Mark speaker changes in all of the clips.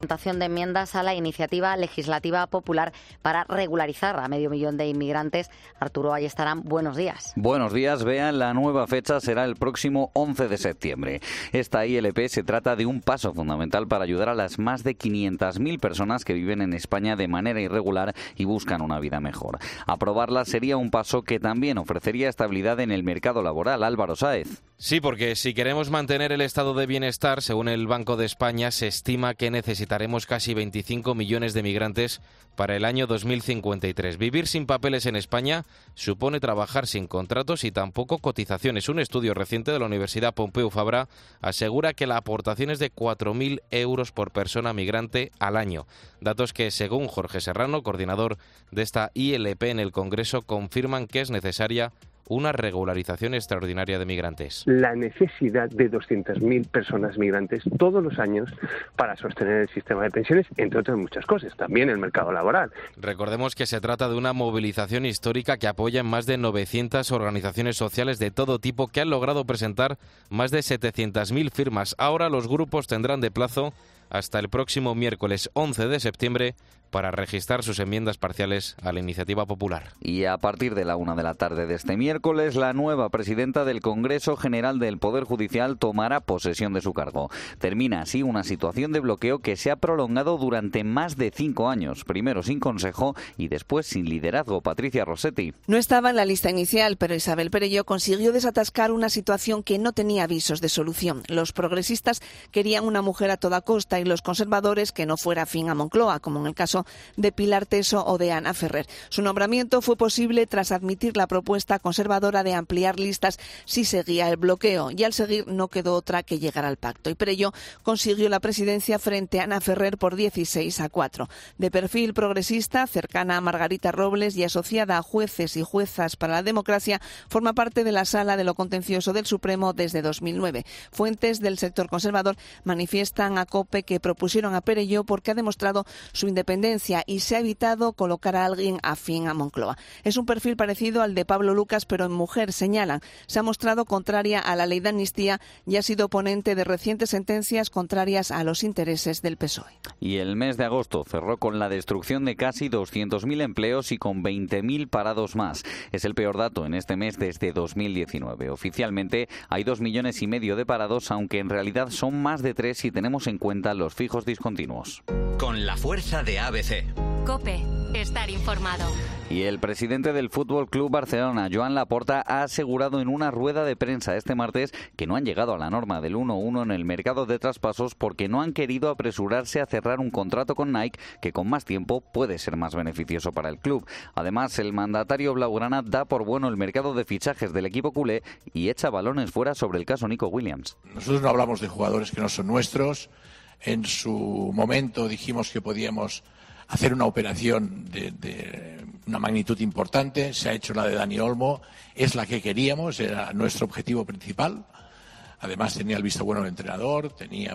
Speaker 1: Presentación de enmiendas a la iniciativa legislativa popular para regularizar a 500.000 de inmigrantes. Arturo Ayestarán, buenos días.
Speaker 2: Buenos días, Bea. La nueva fecha será el próximo 11 de septiembre. Esta ILP se trata de un paso fundamental para ayudar a las más de 500.000 personas que viven en España de manera irregular y buscan una vida mejor. Aprobarla sería un paso que también ofrecería estabilidad en el mercado laboral. Álvaro Sáez.
Speaker 3: Sí, porque si queremos mantener el estado de bienestar, según el Banco de España, se estima que necesitaremos casi 25 millones de migrantes para el año 2053. Vivir sin papeles en España supone trabajar sin contratos y tampoco cotizaciones. Un estudio reciente de la Universidad Pompeu Fabra asegura que la aportación es de 4.000 euros por persona migrante al año. Datos que, según Jorge Serrano, coordinador de esta ILP en el Congreso, confirman que es necesaria una regularización extraordinaria de migrantes.
Speaker 4: La necesidad de 200.000 personas migrantes todos los años para sostener el sistema de pensiones, entre otras muchas cosas, también el mercado laboral.
Speaker 3: Recordemos que se trata de una movilización histórica que apoya en más de 900 organizaciones sociales de todo tipo que han logrado presentar más de 700.000 firmas. Ahora los grupos tendrán de plazo hasta el próximo miércoles 11 de septiembre para registrar sus enmiendas parciales a la iniciativa popular.
Speaker 2: Y a partir de la 1 de la tarde de este miércoles, la nueva presidenta del Congreso General del Poder Judicial tomará posesión de su cargo. Termina así una situación de bloqueo que se ha prolongado durante más de 5 años, primero sin consejo y después sin liderazgo. Patricia Rossetti.
Speaker 5: No estaba en la lista inicial, pero Isabel Perelló consiguió desatascar una situación que no tenía visos de solución. Los progresistas querían una mujer a toda costa y los conservadores que no fuera afín a Moncloa, como en el caso de Pilar Teso o de Ana Ferrer. Su nombramiento fue posible tras admitir la propuesta conservadora de ampliar listas si seguía el bloqueo, y al seguir no quedó otra que llegar al pacto. Y Perelló consiguió la presidencia frente a Ana Ferrer por 16-4. De perfil progresista, cercana a Margarita Robles y asociada a Jueces y Juezas para la Democracia, forma parte de la Sala de lo Contencioso del Supremo desde 2009. Fuentes del sector conservador manifiestan a COPE que propusieron a Perelló porque ha demostrado su independencia y se ha evitado colocar a alguien afín a Moncloa. Es un perfil parecido al de Pablo Lucas, pero en mujer, señalan. Se ha mostrado contraria a la ley de amnistía y ha sido ponente de recientes sentencias contrarias a los intereses del PSOE.
Speaker 2: Y el mes de agosto cerró con la destrucción de casi 200.000 empleos y con 20.000 parados más. Es el peor dato en este mes desde 2019. Oficialmente hay 2,5 millones de parados, aunque en realidad son más de 3 si tenemos en cuenta los fijos discontinuos.
Speaker 6: Con la fuerza de ABC.
Speaker 7: COPE. Estar informado.
Speaker 2: Y el presidente del Fútbol Club Barcelona, Joan Laporta, ha asegurado en una rueda de prensa este martes que no han llegado a la norma del 1-1 en el mercado de traspasos porque no han querido apresurarse a cerrar un contrato con Nike que con más tiempo puede ser más beneficioso para el club. Además, el mandatario blaugrana da por bueno el mercado de fichajes del equipo culé y echa balones fuera sobre el caso Nico Williams.
Speaker 8: Nosotros no hablamos de jugadores que no son nuestros. En su momento dijimos que podíamos hacer una operación de una magnitud importante. Se ha hecho la de Dani Olmo, es la que queríamos, era nuestro objetivo principal. Además tenía el visto bueno del entrenador, tenía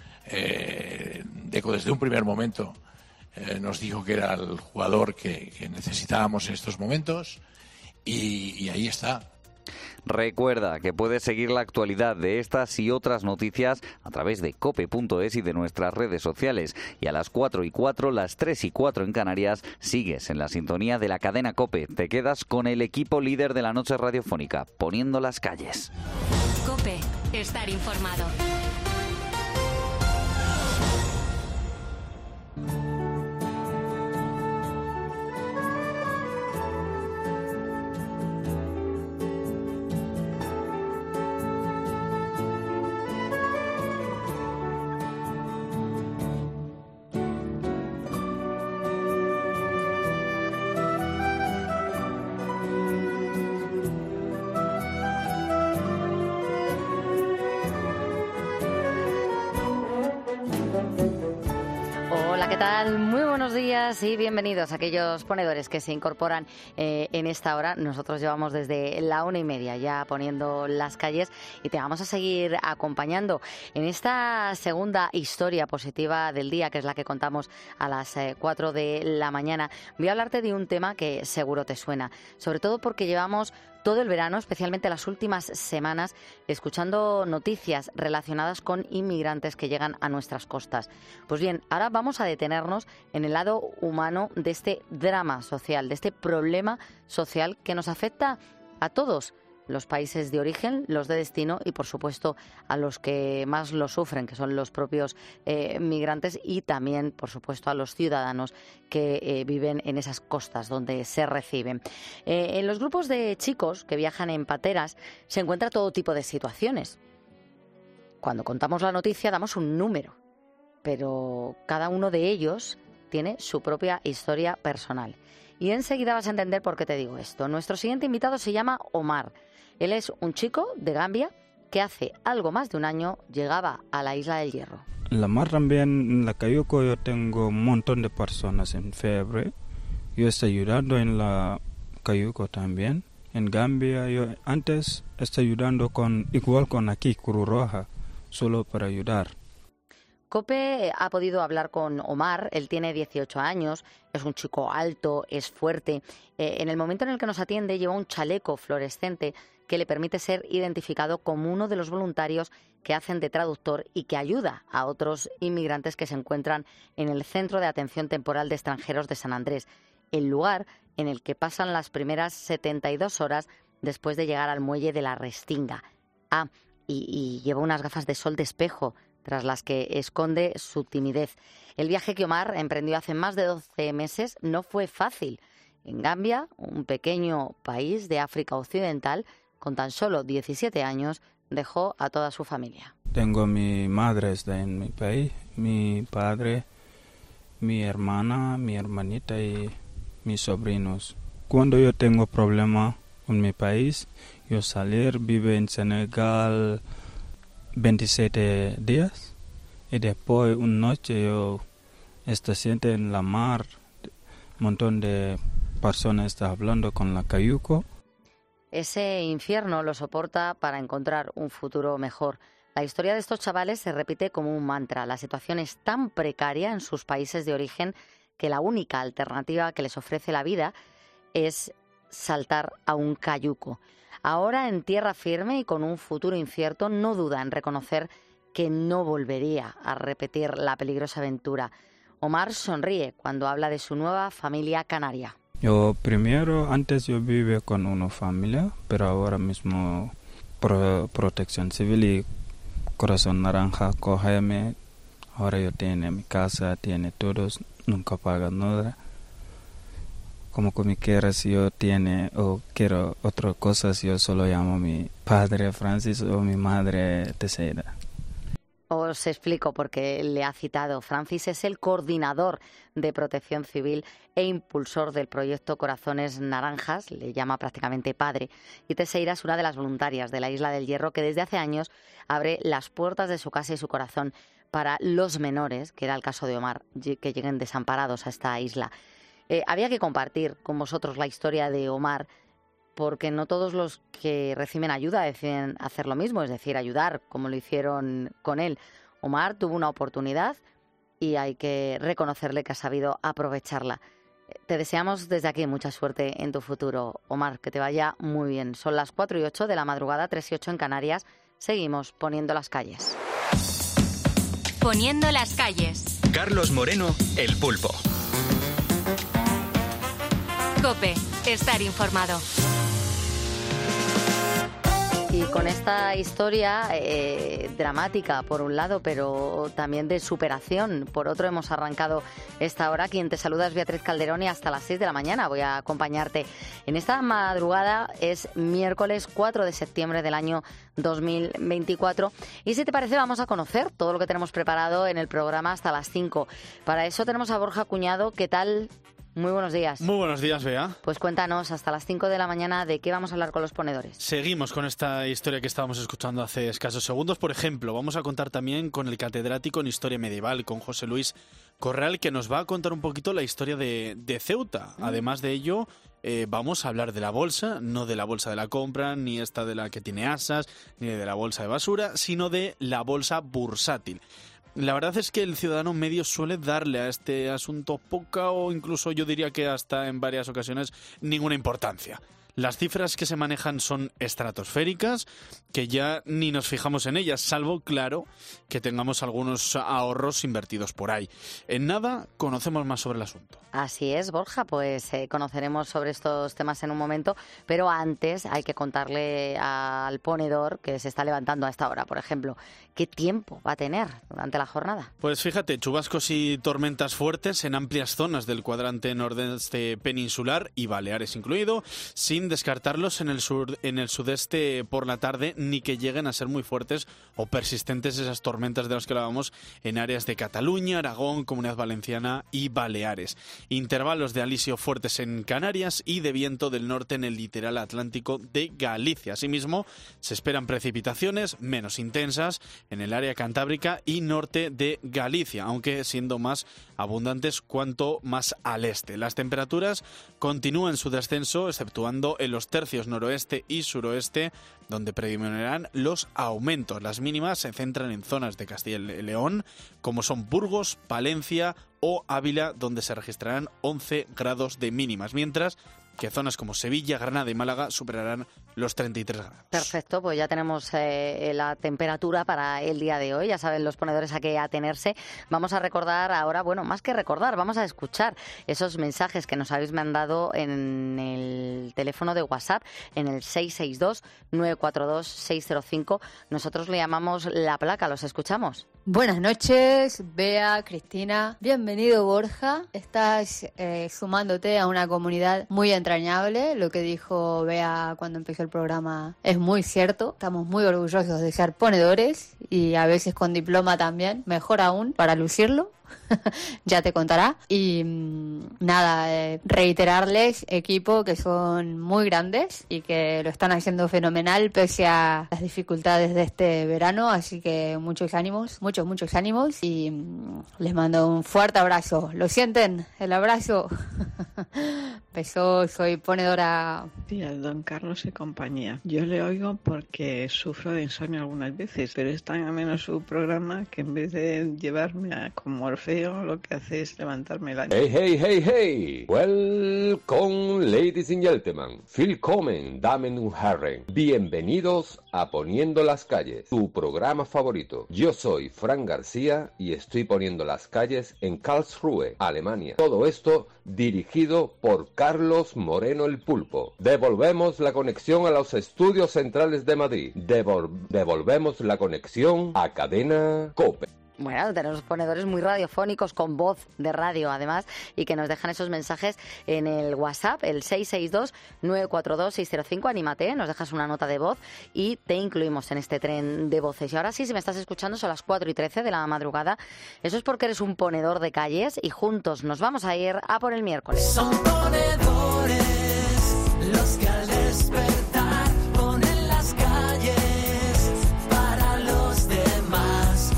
Speaker 8: Deco desde un primer momento nos dijo que era el jugador que necesitábamos en estos momentos y ahí está.
Speaker 2: Recuerda que puedes seguir la actualidad de estas y otras noticias a través de cope.es y de nuestras redes sociales. Y a las 4:04, las 3:04 en Canarias, sigues en la sintonía de la cadena COPE. Te quedas con el equipo líder de la noche radiofónica, poniendo las calles.
Speaker 7: COPE. Estar informado.
Speaker 1: Hola, ¿qué tal? Muy buenos días y bienvenidos a aquellos ponedores que se incorporan en esta hora. Nosotros llevamos desde la 1:30 ya poniendo las calles y te vamos a seguir acompañando en esta segunda historia positiva del día, que es la que contamos a las 4 de la mañana. Voy a hablarte de un tema que seguro te suena, sobre todo porque llevamos todo el verano, especialmente las últimas semanas, escuchando noticias relacionadas con inmigrantes que llegan a nuestras costas. Pues bien, ahora vamos a detenernos en el lado humano de este drama social, de este problema social que nos afecta a todos, los países de origen, los de destino y, por supuesto, a los que más lo sufren, que son los propios migrantes, y también, por supuesto, a los ciudadanos que viven en esas costas donde se reciben. En los grupos de chicos que viajan en pateras se encuentra todo tipo de situaciones. Cuando contamos la noticia damos un número, pero cada uno de ellos tiene su propia historia personal. Y enseguida vas a entender por qué te digo esto. Nuestro siguiente invitado se llama Omar. Él es un chico de Gambia que hace algo más de un año llegaba a la Isla del Hierro.
Speaker 9: La mar también, en la Cayuco yo tengo un montón de personas en fiebre. Yo estoy ayudando en la Cayuco también. En Gambia yo antes estoy ayudando igual con aquí, Cruz Roja, solo para ayudar.
Speaker 1: COPE ha podido hablar con Omar, él tiene 18 años, es un chico alto, es fuerte. En el momento en el que nos atiende lleva un chaleco fluorescente que le permite ser identificado como uno de los voluntarios que hacen de traductor y que ayuda a otros inmigrantes que se encuentran en el Centro de Atención Temporal de Extranjeros de San Andrés, el lugar en el que pasan las primeras 72 horas después de llegar al muelle de la Restinga. Y lleva unas gafas de sol de espejo, tras las que esconde su timidez. El viaje que Omar emprendió hace más de 12 meses no fue fácil. En Gambia, un pequeño país de África Occidental, con tan solo 17 años, dejó a toda su familia.
Speaker 9: Tengo mi madre está en mi país, mi padre, mi hermana, mi hermanita y mis sobrinos. Cuando yo tengo problema en mi país, yo salir, vive en Senegal 27 días y después una noche yo siente en la mar, un montón de personas están hablando con la Cayuco.
Speaker 1: Ese infierno lo soporta para encontrar un futuro mejor. La historia de estos chavales se repite como un mantra. La situación es tan precaria en sus países de origen que la única alternativa que les ofrece la vida es saltar a un cayuco. Ahora, en tierra firme y con un futuro incierto, no duda en reconocer que no volvería a repetir la peligrosa aventura. Omar sonríe cuando habla de su nueva familia canaria.
Speaker 9: Yo primero, antes yo vivía con una familia, pero ahora mismo Protección Civil y Corazón Naranja cógeme. Ahora yo tengo mi casa, tiene todos, nunca paga nada. Como que me quieras, yo tiene o quiero otras cosas, yo solo llamo a mi padre Francis o mi madre Teixeira.
Speaker 1: Os explico por qué le ha citado. Francis es el coordinador de Protección Civil e impulsor del proyecto Corazones Naranjas, le llama prácticamente padre, y Teixeira es una de las voluntarias de la Isla del Hierro que desde hace años abre las puertas de su casa y su corazón para los menores, que era el caso de Omar, que lleguen desamparados a esta isla. Había que compartir con vosotros la historia de Omar, porque no todos los que reciben ayuda deciden hacer lo mismo, es decir, ayudar como lo hicieron con él. Omar tuvo una oportunidad y hay que reconocerle que ha sabido aprovecharla. Te deseamos desde aquí mucha suerte en tu futuro, Omar, que te vaya muy bien. Son las 4:08 de la madrugada, 3:08 en Canarias. Seguimos poniendo las calles.
Speaker 7: Poniendo las calles.
Speaker 6: Carlos Moreno, El Pulpo.
Speaker 7: COPE, estar informado.
Speaker 1: Y con esta historia dramática, por un lado, pero también de superación, por otro, hemos arrancado esta hora. Quien te saluda es Beatriz Calderón y hasta las 6 de la mañana voy a acompañarte. En esta madrugada es miércoles 4 de septiembre del año 2024. Y si te parece, vamos a conocer todo lo que tenemos preparado en el programa hasta las 5. Para eso tenemos a Borja Cuñado. ¿Qué tal? Muy buenos días.
Speaker 10: Muy buenos días, Bea.
Speaker 1: Pues cuéntanos hasta las 5 de la mañana de qué vamos a hablar con los ponedores.
Speaker 10: Seguimos con esta historia que estábamos escuchando hace escasos segundos. Por ejemplo, vamos a contar también con el catedrático en Historia Medieval, con José Luis Corral, que nos va a contar un poquito la historia de Ceuta. Además de ello, vamos a hablar de la bolsa, no de la bolsa de la compra, ni esta de la que tiene asas, ni de la bolsa de basura, sino de la bolsa bursátil. La verdad es que el ciudadano medio suele darle a este asunto poca o incluso yo diría que hasta en varias ocasiones ninguna importancia. Las cifras que se manejan son estratosféricas, que ya ni nos fijamos en ellas, salvo, claro, que tengamos algunos ahorros invertidos por ahí. En nada conocemos más sobre el asunto.
Speaker 1: Así es, Borja, pues conoceremos sobre estos temas en un momento, pero antes hay que contarle al ponedor que se está levantando a esta hora, por ejemplo, ¿qué tiempo va a tener durante la jornada?
Speaker 10: Pues fíjate, chubascos y tormentas fuertes en amplias zonas del cuadrante nordeste peninsular y Baleares incluido, sin descartarlos en el sudeste por la tarde, ni que lleguen a ser muy fuertes o persistentes esas tormentas de las que hablábamos en áreas de Cataluña, Aragón, Comunidad Valenciana y Baleares. Intervalos de alisio fuertes en Canarias y de viento del norte en el litoral atlántico de Galicia. Asimismo, se esperan precipitaciones menos intensas en el área cantábrica y norte de Galicia, aunque siendo más abundantes cuanto más al este. Las temperaturas continúan su descenso, exceptuando en los tercios noroeste y suroeste, donde predominarán los aumentos. Las mínimas se centran en zonas de Castilla y León, como son Burgos, Palencia o Ávila, donde se registrarán 11 grados de mínimas, mientras que zonas como Sevilla, Granada y Málaga superarán los 33 grados.
Speaker 1: Perfecto, pues ya tenemos la temperatura para el día de hoy. Ya saben los ponedores a qué atenerse. Vamos a recordar ahora, bueno, más que recordar, vamos a escuchar esos mensajes que nos habéis mandado en el teléfono de WhatsApp, en el 662-942-605. Nosotros le llamamos La Placa. ¿Los escuchamos?
Speaker 11: Buenas noches, Bea, Cristina. Bienvenido, Borja. Estás sumándote a una comunidad muy entrañable. Lo que dijo Bea cuando empezó el programa es muy cierto. Estamos muy orgullosos de ser ponedores y a veces con diploma también. Mejor aún, para lucirlo. Ya te contará. Y nada, reiterarles, equipo, que son muy grandes y que lo están haciendo fenomenal pese a las dificultades de este verano, así que muchos ánimos y les mando un fuerte abrazo. ¿Lo sienten? El abrazo. Soy ponedora.
Speaker 12: Días, don Carlos y compañía. Yo le oigo porque sufro de insomnio algunas veces, pero es tan ameno su programa que en vez de llevarme a como Orfeo, lo que hace es levantarme el ánimo.
Speaker 13: Hey! Welcome, ladies and gentlemen. Willkommen, Damen und Herren. Bienvenidos a Poniendo las Calles, tu programa favorito. Yo soy Fran García y estoy poniendo las calles en Karlsruhe, Alemania. Todo esto dirigido por Carlos Moreno el Pulpo. Devolvemos la conexión a los estudios centrales de Madrid. Devolvemos la conexión a Cadena COPE.
Speaker 1: Bueno, tenemos ponedores muy radiofónicos, con voz de radio además, y que nos dejan esos mensajes en el WhatsApp, el 662-942-605. Anímate, nos dejas una nota de voz y te incluimos en este tren de voces. Y ahora sí, si me estás escuchando, son las 4:13 de la madrugada. Eso es porque eres un ponedor de calles y juntos nos vamos a ir a por el miércoles.
Speaker 14: Son ponedores los que al despertar ponen las calles para los demás.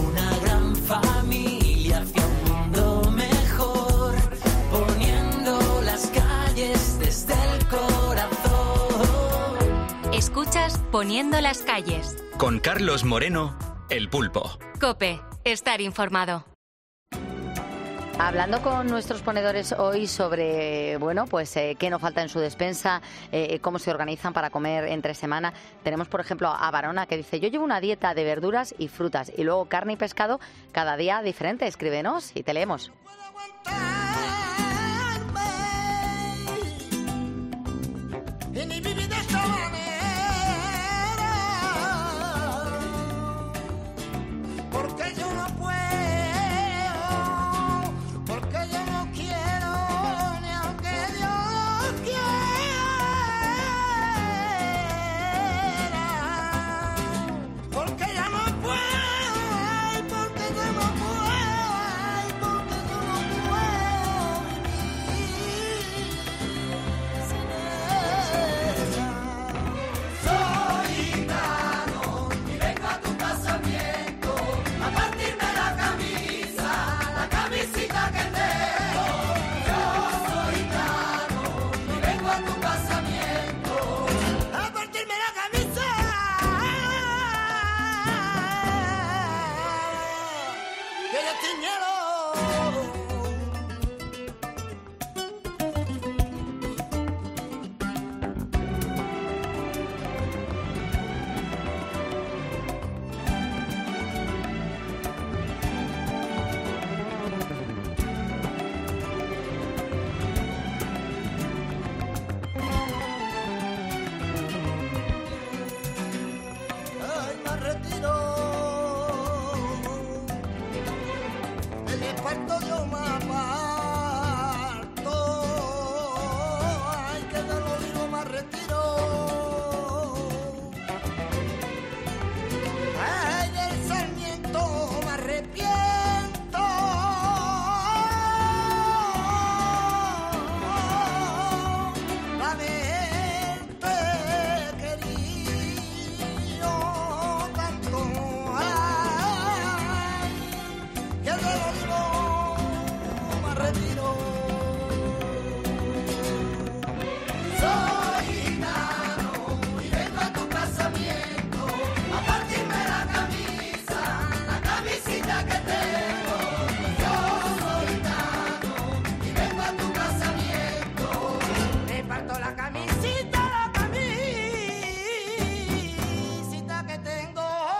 Speaker 14: Familia hacia un mundo mejor, poniendo las calles desde el corazón.
Speaker 7: Escuchas Poniendo las Calles.
Speaker 6: Con Carlos Moreno, el Pulpo.
Speaker 7: COPE, estar informado.
Speaker 1: Hablando con nuestros ponedores hoy sobre, bueno, pues qué no falta en su despensa, cómo se organizan para comer entre semana. Tenemos, por ejemplo, a Varona, que dice: yo llevo una dieta de verduras y frutas y luego carne y pescado cada día diferente. Escríbenos y te leemos.
Speaker 14: Porque yo no puedo, porque yo no quiero, ni aunque Dios quiera. Porque ya no puedo, porque yo no puedo, porque yo no puedo. parto yo me aparto, ay, que del olivo me retiro, ay, del sarmiento me arrepiento, haberte querido tanto, ay, que del olivo me retiro. Soy gitano y vengo a tu casamiento a partirme la camisa, la camisita que tengo. Yo soy gitano y vengo a tu casamiento, me parto la camisita que tengo.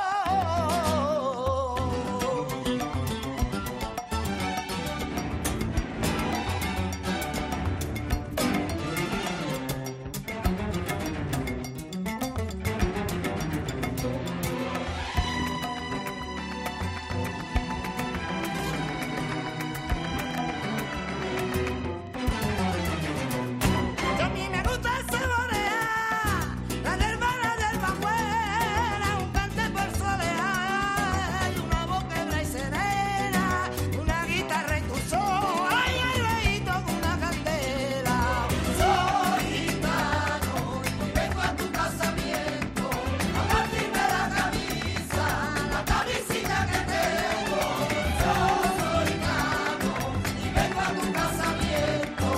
Speaker 14: Y a mí me gusta saborear la del afuera, un cante por solear, una boca hebra y serena, una guitarra y tu sol, ay, ay, reíto con una candela. Soy gitano y vengo a tu casamiento a partirme la camisa, la camisita que tengo. Yo soy gitano y vengo a tu casamiento.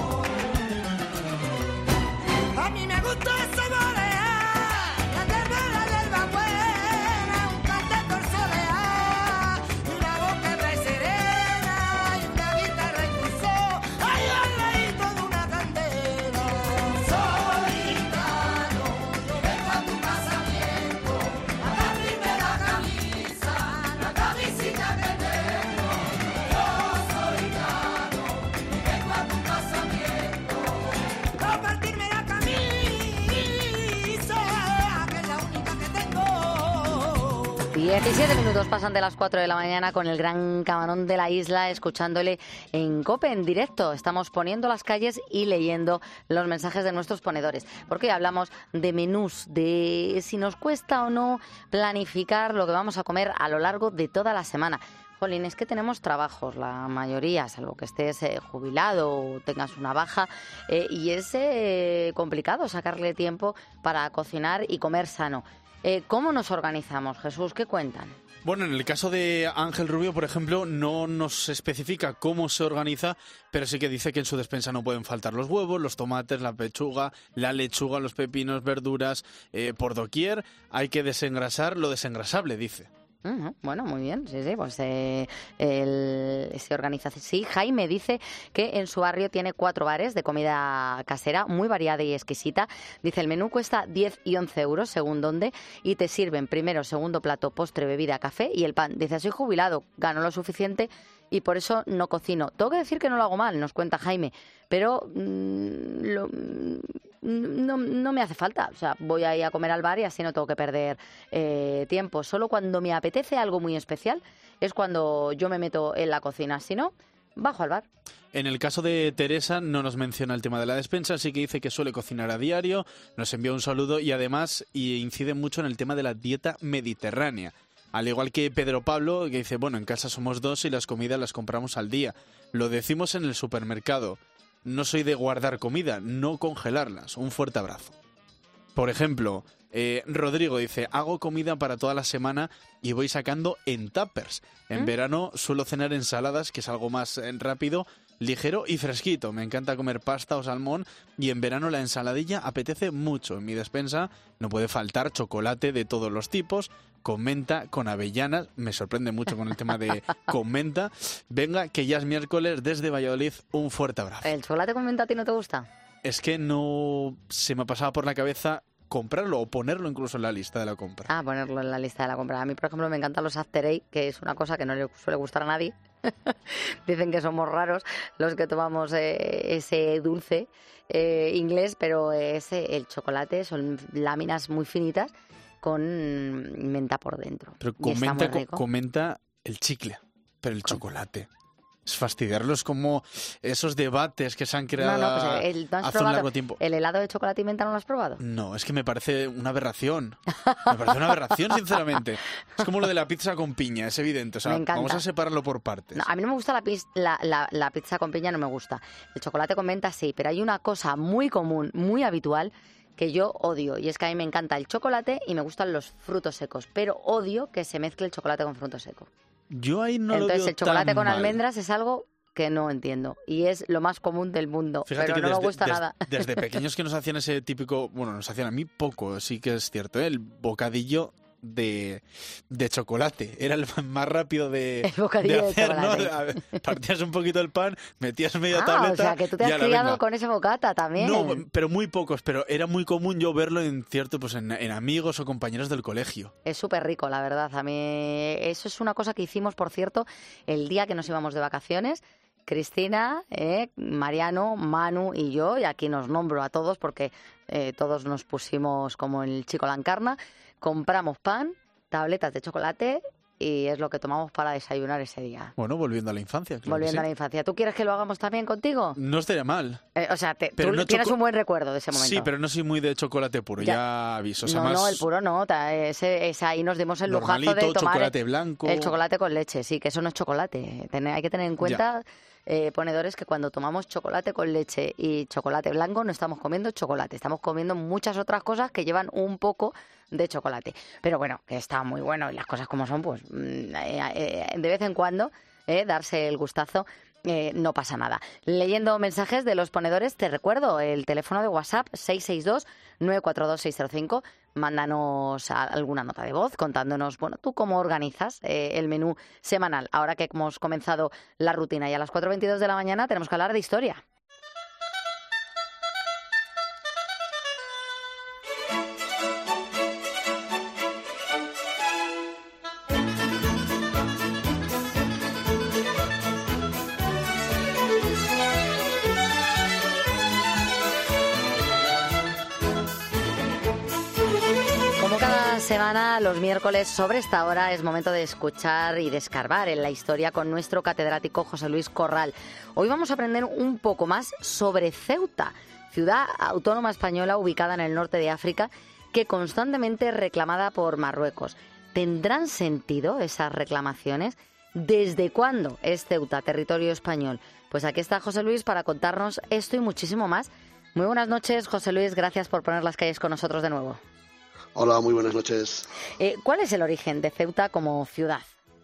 Speaker 14: A mí me gusta saborear la hierba buena, un cante por solear, una boca hebra y serena, y una guitarra y tu sol, ay, ay, reíto de una candela. Soy gitano, yo vengo a tu casamiento a partirme la camisa, la camisita que tengo. Yo soy gitano y vengo a tu casamiento a partirme la camisa, que es la única que tengo.
Speaker 1: 17 minutos pasan de las 4 de la mañana con el gran camarón de la isla, escuchándole en COPE en directo. Estamos poniendo las calles y leyendo los mensajes de nuestros ponedores, porque hoy hablamos de menús, de si nos cuesta o no planificar lo que vamos a comer a lo largo de toda la semana. Jolín, es que tenemos trabajos, la mayoría, salvo que estés jubilado o tengas una baja, y es complicado sacarle tiempo para cocinar y comer sano. ¿Cómo nos organizamos, Jesús? ¿Qué cuentan?
Speaker 10: Bueno, en el caso de Ángel Rubio, por ejemplo, no nos especifica cómo se organiza, pero sí que dice que en su despensa no pueden faltar los huevos, los tomates, la pechuga, la lechuga, los pepinos, verduras, por doquier. Hay que desengrasar lo desengrasable, dice.
Speaker 1: Bueno, muy bien, sí, pues se organiza así. Jaime dice que en su barrio tiene 4 bares de comida casera, muy variada y exquisita. Dice, el menú cuesta 10 y 11 euros según dónde, y te sirven primero, segundo plato, postre, bebida, café y el pan. Dice, soy jubilado, gano lo suficiente y por eso no cocino. Tengo que decir que no lo hago mal, nos cuenta Jaime, pero no me hace falta. O sea, voy a ir a comer al bar y así no tengo que perder tiempo. Solo cuando me apetece algo muy especial es cuando yo me meto en la cocina. Si no, bajo al bar.
Speaker 10: En el caso de Teresa no nos menciona el tema de la despensa, así que dice que suele cocinar a diario, nos envía un saludo y además incide mucho en el tema de la dieta mediterránea. Al igual que Pedro Pablo, que dice, bueno, en casa somos 2 y las comidas las compramos al día. Lo decimos en el supermercado. No soy de guardar comida, no congelarlas. Un fuerte abrazo. Por ejemplo, Rodrigo dice, hago comida para toda la semana y voy sacando en tuppers. En verano suelo cenar ensaladas, que es algo más rápido, ligero y fresquito. Me encanta comer pasta o salmón y en verano la ensaladilla apetece mucho. En mi despensa no puede faltar chocolate de todos los tipos, con menta, con avellanas. Me sorprende mucho con el tema de con menta. Venga, que ya es miércoles desde Valladolid. Un fuerte abrazo.
Speaker 1: ¿El chocolate con menta a ti no te gusta?
Speaker 10: Es que no se me pasaba por la cabeza comprarlo o ponerlo incluso en la lista de la compra.
Speaker 1: Ah, ponerlo en la lista de la compra. A mí, por ejemplo, me encantan los After Eight, que es una cosa que no le suele gustar a nadie. Dicen que somos raros los que tomamos ese dulce inglés, pero el chocolate son láminas muy finitas con menta por dentro.
Speaker 10: Pero con menta el chicle, pero el chocolate. es fastidiarlos, como esos debates que se han creado
Speaker 1: No, pues ¿no has
Speaker 10: hace un
Speaker 1: probado
Speaker 10: largo tiempo.
Speaker 1: el helado de chocolate y menta? ¿No lo has probado?
Speaker 10: No, es que me parece una aberración. Me parece una aberración, sinceramente. Es como lo de la pizza con piña, es evidente. O sea,
Speaker 1: Me encanta.
Speaker 10: vamos a separarlo por partes.
Speaker 1: No, a mí no me gusta la pizza con piña, no me gusta. El chocolate con menta sí, pero hay una cosa muy común, muy habitual, que yo odio, y es que a mí me encanta el chocolate y me gustan los frutos secos, pero odio que se mezcle el chocolate con fruto seco.
Speaker 10: Yo ahí no
Speaker 1: Entonces
Speaker 10: lo veo
Speaker 1: el chocolate
Speaker 10: tan
Speaker 1: con
Speaker 10: mal.
Speaker 1: almendras es algo que no entiendo y es lo más común del mundo,
Speaker 10: Fíjate
Speaker 1: pero
Speaker 10: que
Speaker 1: no me gusta nada.
Speaker 10: desde pequeños que nos hacían ese típico, bueno, nos hacían a mí poco, sí que es cierto, ¿eh? El bocadillo de chocolate. Era el más rápido de
Speaker 1: bocadillo de
Speaker 10: hacer,
Speaker 1: chocolate.
Speaker 10: ¿no? A ver, partías un poquito el pan, metías media
Speaker 1: Ah,
Speaker 10: tableta.
Speaker 1: o sea, que tú te
Speaker 10: y
Speaker 1: has
Speaker 10: ala,
Speaker 1: criado
Speaker 10: venga.
Speaker 1: con ese bocata también.
Speaker 10: No, pero muy pocos, pero era muy común yo verlo en cierto, pues en amigos o compañeros del colegio.
Speaker 1: Es súper rico, la verdad. A mí eso es una cosa que hicimos, por cierto, el día que nos íbamos de vacaciones. Cristina, Mariano, Manu y yo, y aquí nos nombro a todos porque todos nos pusimos como el chico la encarna, compramos pan, tabletas de chocolate y es lo que tomamos para desayunar ese día.
Speaker 10: Bueno, volviendo a la infancia, claro.
Speaker 1: Volviendo
Speaker 10: que
Speaker 1: a
Speaker 10: sí.
Speaker 1: la infancia. ¿Tú quieres que lo hagamos también contigo?
Speaker 10: No estaría mal.
Speaker 1: O sea,
Speaker 10: Pero
Speaker 1: tú
Speaker 10: no
Speaker 1: tienes
Speaker 10: choco-
Speaker 1: un buen recuerdo de ese momento.
Speaker 10: Sí, pero no soy muy de chocolate puro, ya aviso. O sea,
Speaker 1: no,
Speaker 10: más
Speaker 1: no, el puro no. Ese ahí nos dimos el lujazo
Speaker 10: normalito,
Speaker 1: de tomar
Speaker 10: chocolate blanco.
Speaker 1: el chocolate con leche. Sí, que eso no es chocolate. Hay que tener en cuenta, ponedores, que cuando tomamos chocolate con leche y chocolate blanco no estamos comiendo chocolate. Estamos comiendo muchas otras cosas que llevan un poco de chocolate. Pero bueno, que está muy bueno y las cosas como son, pues de vez en cuando darse el gustazo. No pasa nada. Leyendo mensajes de los ponedores, te recuerdo el teléfono de WhatsApp 662-942-605. Mándanos alguna nota de voz contándonos, bueno, tú cómo organizas el menú semanal. Ahora que hemos comenzado la rutina y a las 4:22 de la mañana tenemos que hablar de historia. Como cada semana, los miércoles sobre esta hora es momento de escuchar y de escarbar en la historia con nuestro catedrático José Luis Corral. Hoy vamos a aprender un poco más sobre Ceuta, ciudad autónoma española ubicada en el norte de África, que constantemente es reclamada por Marruecos. ¿Tendrán sentido esas reclamaciones? ¿Desde cuándo es Ceuta territorio español? Pues aquí está José Luis para contarnos esto y muchísimo más. Muy buenas noches, José Luis. Gracias por poner las calles con nosotros de nuevo.
Speaker 15: Hola, muy buenas noches.
Speaker 1: ¿Cuál es el origen de Ceuta como ciudad?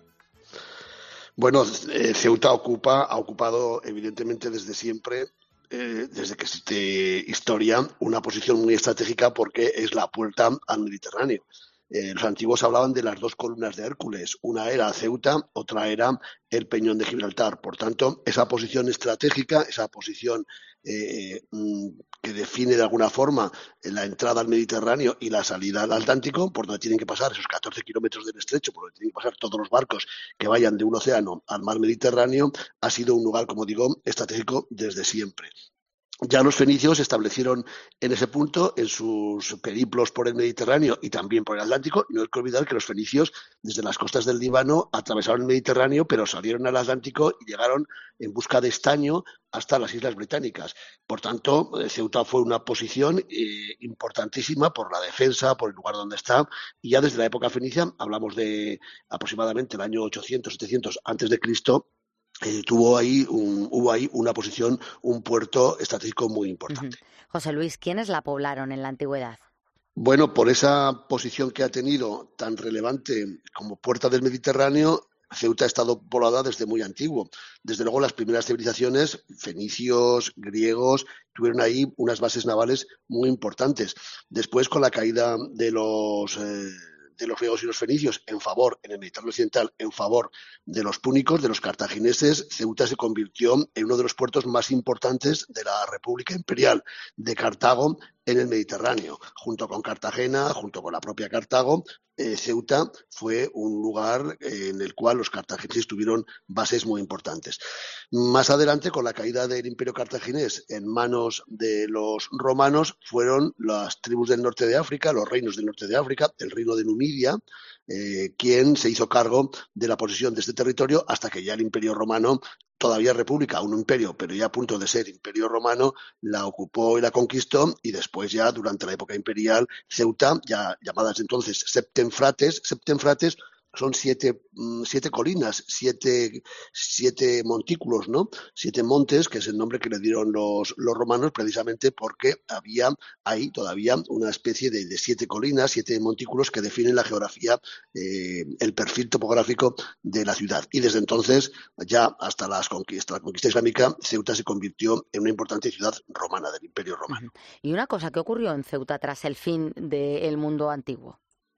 Speaker 15: Bueno, Ceuta ha ocupado evidentemente desde siempre, desde que existe historia, una posición muy estratégica porque es la puerta al Mediterráneo. Los antiguos hablaban de las dos columnas de Hércules. Una era Ceuta, otra era el Peñón de Gibraltar. Por tanto, esa posición estratégica, esa posición que define de alguna forma la entrada al Mediterráneo y la salida al Atlántico, por donde tienen que pasar esos 14 kilómetros del estrecho, por donde tienen que pasar todos los barcos que vayan de un océano al mar Mediterráneo, ha sido un lugar, como digo, estratégico desde siempre. Ya los fenicios se establecieron en ese punto en sus periplos por el Mediterráneo y también por el Atlántico. No hay que olvidar que los fenicios, desde las costas del Líbano, atravesaron el Mediterráneo, pero salieron al Atlántico y llegaron en busca de estaño hasta las Islas Británicas. Por tanto, Ceuta fue una posición importantísima por la defensa, por el lugar donde está, y ya desde la época fenicia, hablamos de aproximadamente el año 800-700 antes de Cristo, hubo ahí una posición, un puerto estratégico muy importante.
Speaker 1: José Luis, ¿quiénes la poblaron en la antigüedad?
Speaker 15: Bueno, por esa posición que ha tenido tan relevante como puerta del Mediterráneo, Ceuta ha estado poblada desde muy antiguo. Desde luego, las primeras civilizaciones, fenicios, griegos, tuvieron ahí unas bases navales muy importantes. Después, con la caída de los griegos y los fenicios en el Mediterráneo occidental, en favor de los púnicos, de los cartagineses, Ceuta se convirtió en uno de los puertos más importantes de la República Imperial de Cartago en el Mediterráneo. Junto con Cartagena, junto con la propia Cartago, Ceuta fue un lugar en el cual los cartagineses tuvieron bases muy importantes. Más adelante, con la caída del Imperio cartaginés en manos de los romanos, fueron las tribus del norte de África, los reinos del norte de África, el reino de Numidia, quien se hizo cargo de la posesión de este territorio hasta que ya el Imperio Romano, todavía república, un imperio, pero ya a punto de ser Imperio Romano, la ocupó y la conquistó, y después ya durante la época imperial Ceuta, ya llamadas entonces Septemfrates son siete colinas, siete montículos, ¿no? 7 montes, que es el nombre que le dieron los romanos, precisamente porque había ahí todavía una especie de 7 colinas, 7 montículos que definen la geografía, el perfil topográfico de la ciudad. Y desde entonces, ya hasta la conquista islámica, Ceuta se convirtió en una importante ciudad romana, del Imperio Romano.
Speaker 1: Y una cosa, ¿qué ocurrió en Ceuta tras el fin del mundo antiguo?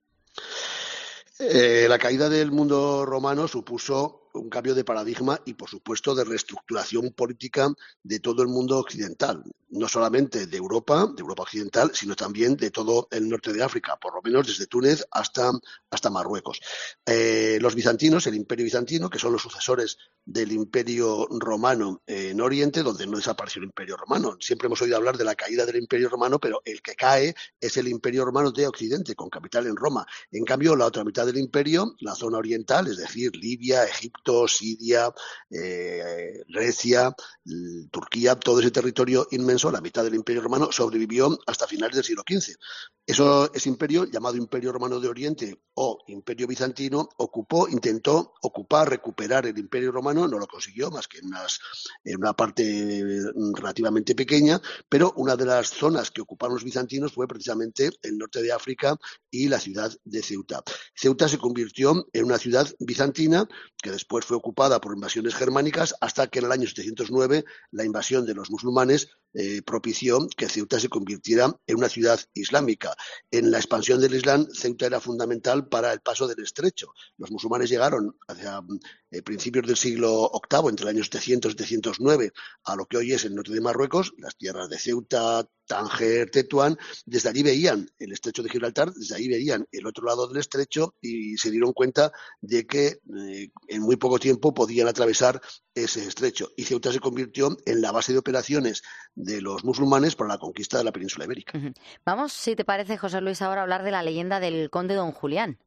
Speaker 15: La caída del mundo romano supuso un cambio de paradigma y, por supuesto, de reestructuración política de todo el mundo occidental, no solamente de Europa occidental, sino también de todo el norte de África, por lo menos desde Túnez hasta Marruecos. Los bizantinos, el Imperio bizantino, que son los sucesores del Imperio romano en Oriente, donde no desapareció el Imperio romano. Siempre hemos oído hablar de la caída del Imperio romano, pero el que cae es el Imperio romano de Occidente, con capital en Roma. En cambio, la otra mitad del imperio, la zona oriental, es decir, Libia, Egipto, Siria, Grecia, Turquía, todo ese territorio inmenso, la mitad del Imperio Romano, sobrevivió hasta finales del siglo XV. Ese imperio, llamado Imperio Romano de Oriente o Imperio Bizantino, intentó recuperar el Imperio Romano, no lo consiguió más que en una parte relativamente pequeña, pero una de las zonas que ocuparon los bizantinos fue precisamente el norte de África y la ciudad de Ceuta. Ceuta se convirtió en una ciudad bizantina que después fue ocupada por invasiones germánicas, hasta que en el año 709 la invasión de los musulmanes propició que Ceuta se convirtiera en una ciudad islámica. En la expansión del Islam, Ceuta era fundamental para el paso del estrecho. Los musulmanes llegaron hacia principios del siglo VIII, entre el año 700 y 709, a lo que hoy es el norte de Marruecos, las tierras de Ceuta, Tánger, Tetuán. Desde allí veían el estrecho de Gibraltar, desde ahí veían el otro lado del estrecho y se dieron cuenta de que en muy poco tiempo podían atravesar ese estrecho. Y Ceuta se convirtió en la base de operaciones de los musulmanes para la conquista de la península ibérica.
Speaker 1: Vamos, si te parece, José Luis, ahora a hablar de la leyenda del conde Don Julián.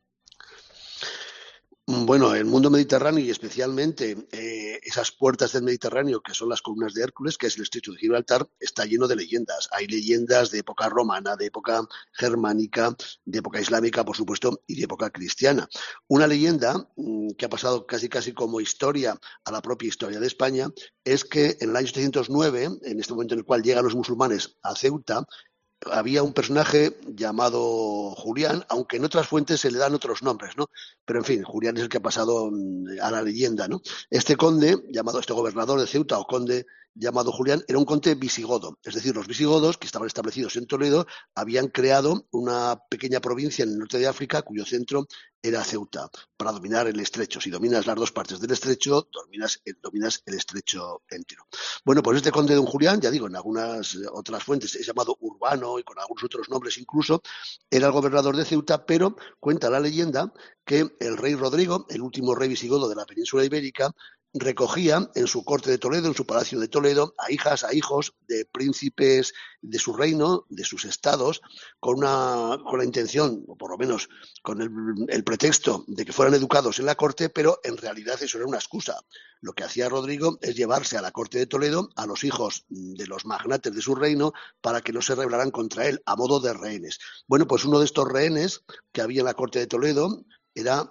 Speaker 15: Bueno, el mundo mediterráneo y especialmente esas puertas del Mediterráneo, que son las columnas de Hércules, que es el estrecho de Gibraltar, está lleno de leyendas. Hay leyendas de época romana, de época germánica, de época islámica, por supuesto, y de época cristiana. Una leyenda que ha pasado casi como historia a la propia historia de España es que en el año 709, en este momento en el cual llegan los musulmanes a Ceuta, había un personaje llamado Julián, aunque en otras fuentes se le dan otros nombres, ¿no? Pero en fin, Julián es el que ha pasado a la leyenda, ¿no? Este gobernador de Ceuta o conde llamado Julián, era un conde visigodo, es decir, los visigodos, que estaban establecidos en Toledo, habían creado una pequeña provincia en el norte de África cuyo centro era Ceuta, para dominar el estrecho. Si dominas las dos partes del estrecho, dominas el estrecho entero. Bueno, pues este conde Don Julián, ya digo, en algunas otras fuentes es llamado Urbano y con algunos otros nombres incluso, era el gobernador de Ceuta, pero cuenta la leyenda que el rey Rodrigo, el último rey visigodo de la península ibérica, recogía en su corte de Toledo, en su palacio de Toledo, a hijas, a hijos de príncipes de su reino, de sus estados, con la intención, o por lo menos con el pretexto de que fueran educados en la corte, pero en realidad eso era una excusa. Lo que hacía Rodrigo es llevarse a la corte de Toledo a los hijos de los magnates de su reino para que no se rebelaran contra él, a modo de rehenes. Bueno, pues uno de estos rehenes que había en la corte de Toledo era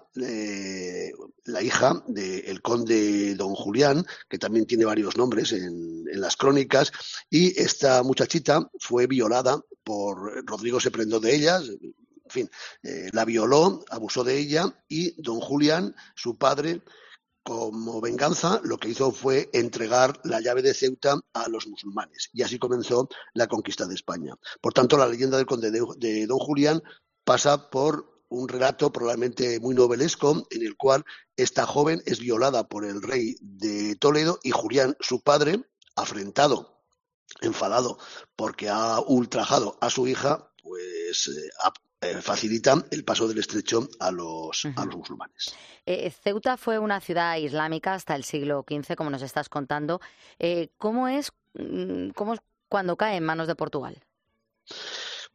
Speaker 15: la hija del conde Don Julián, que también tiene varios nombres en las crónicas, y esta muchachita fue violada por Rodrigo, se prendó de ella, en fin, la violó, abusó de ella, y Don Julián, su padre, como venganza, lo que hizo fue entregar la llave de Ceuta a los musulmanes, y así comenzó la conquista de España. Por tanto, la leyenda del conde de Don Julián pasa por un relato probablemente muy novelesco en el cual esta joven es violada por el rey de Toledo y Julián, su padre, afrentado, enfadado porque ha ultrajado a su hija, pues facilita el paso del estrecho a los musulmanes.
Speaker 1: Ceuta fue una ciudad islámica hasta el siglo XV, como nos estás contando. ¿Cómo es cuando cae en manos de Portugal?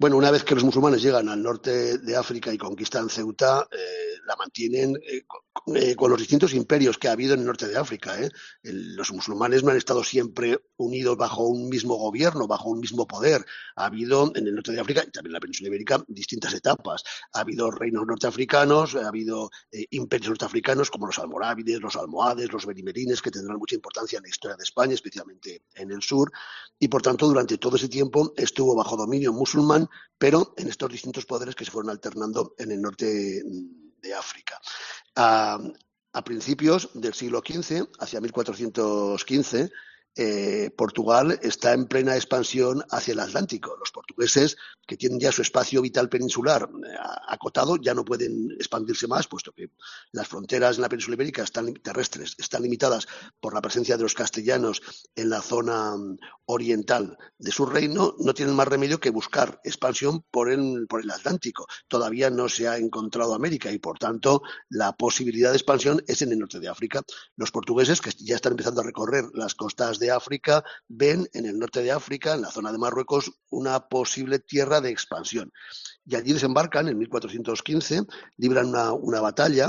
Speaker 15: Bueno, una vez que los musulmanes llegan al norte de África y conquistan Ceuta, la mantienen con los distintos imperios que ha habido en el norte de África. Los musulmanes no han estado siempre unidos bajo un mismo gobierno, bajo un mismo poder. Ha habido en el norte de África y también en la península ibérica distintas etapas. Ha habido reinos norteafricanos, ha habido imperios norteafricanos como los almorávides, los almohades, los benimerines, que tendrán mucha importancia en la historia de España, especialmente en el sur. Y por tanto, durante todo ese tiempo estuvo bajo dominio musulmán, pero en estos distintos poderes que se fueron alternando en el norte de África. A principios del siglo XV, hacia 1415, Portugal está en plena expansión hacia el Atlántico. Los portugueses, que tienen ya su espacio vital peninsular acotado, ya no pueden expandirse más, puesto que las fronteras en la península ibérica terrestres están limitadas por la presencia de los castellanos en la zona oriental de su reino. No tienen más remedio que buscar expansión por el Atlántico. Todavía no se ha encontrado América y, por tanto, la posibilidad de expansión es en el norte de África. Los portugueses, que ya están empezando a recorrer las costas de África, ven en el norte de África, en la zona de Marruecos, una posible tierra de expansión. Y allí desembarcan en 1415, libran una batalla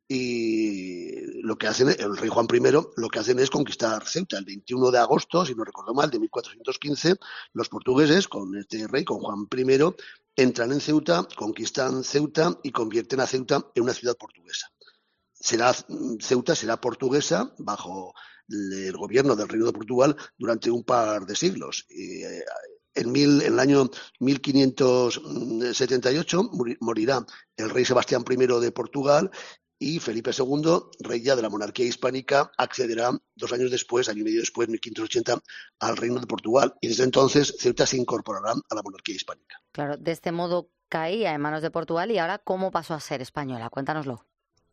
Speaker 15: y lo que hacen, el rey Juan I, lo que hacen es conquistar Ceuta. El 21 de agosto, si no recuerdo mal, de 1415, los portugueses, con este rey, con Juan I, entran en Ceuta, conquistan Ceuta y convierten a Ceuta en una ciudad portuguesa. Ceuta será portuguesa bajo el gobierno del Reino de Portugal durante un par de siglos. En el año 1578 morirá el rey Sebastián I de Portugal y Felipe II, rey ya de la monarquía hispánica, accederá 2 años después, año y medio después, 1580, al Reino de Portugal. Y desde entonces Ceuta se incorporará a la monarquía hispánica.
Speaker 1: Claro, de este modo caía en manos de Portugal y ahora ¿cómo pasó a ser española? Cuéntanoslo.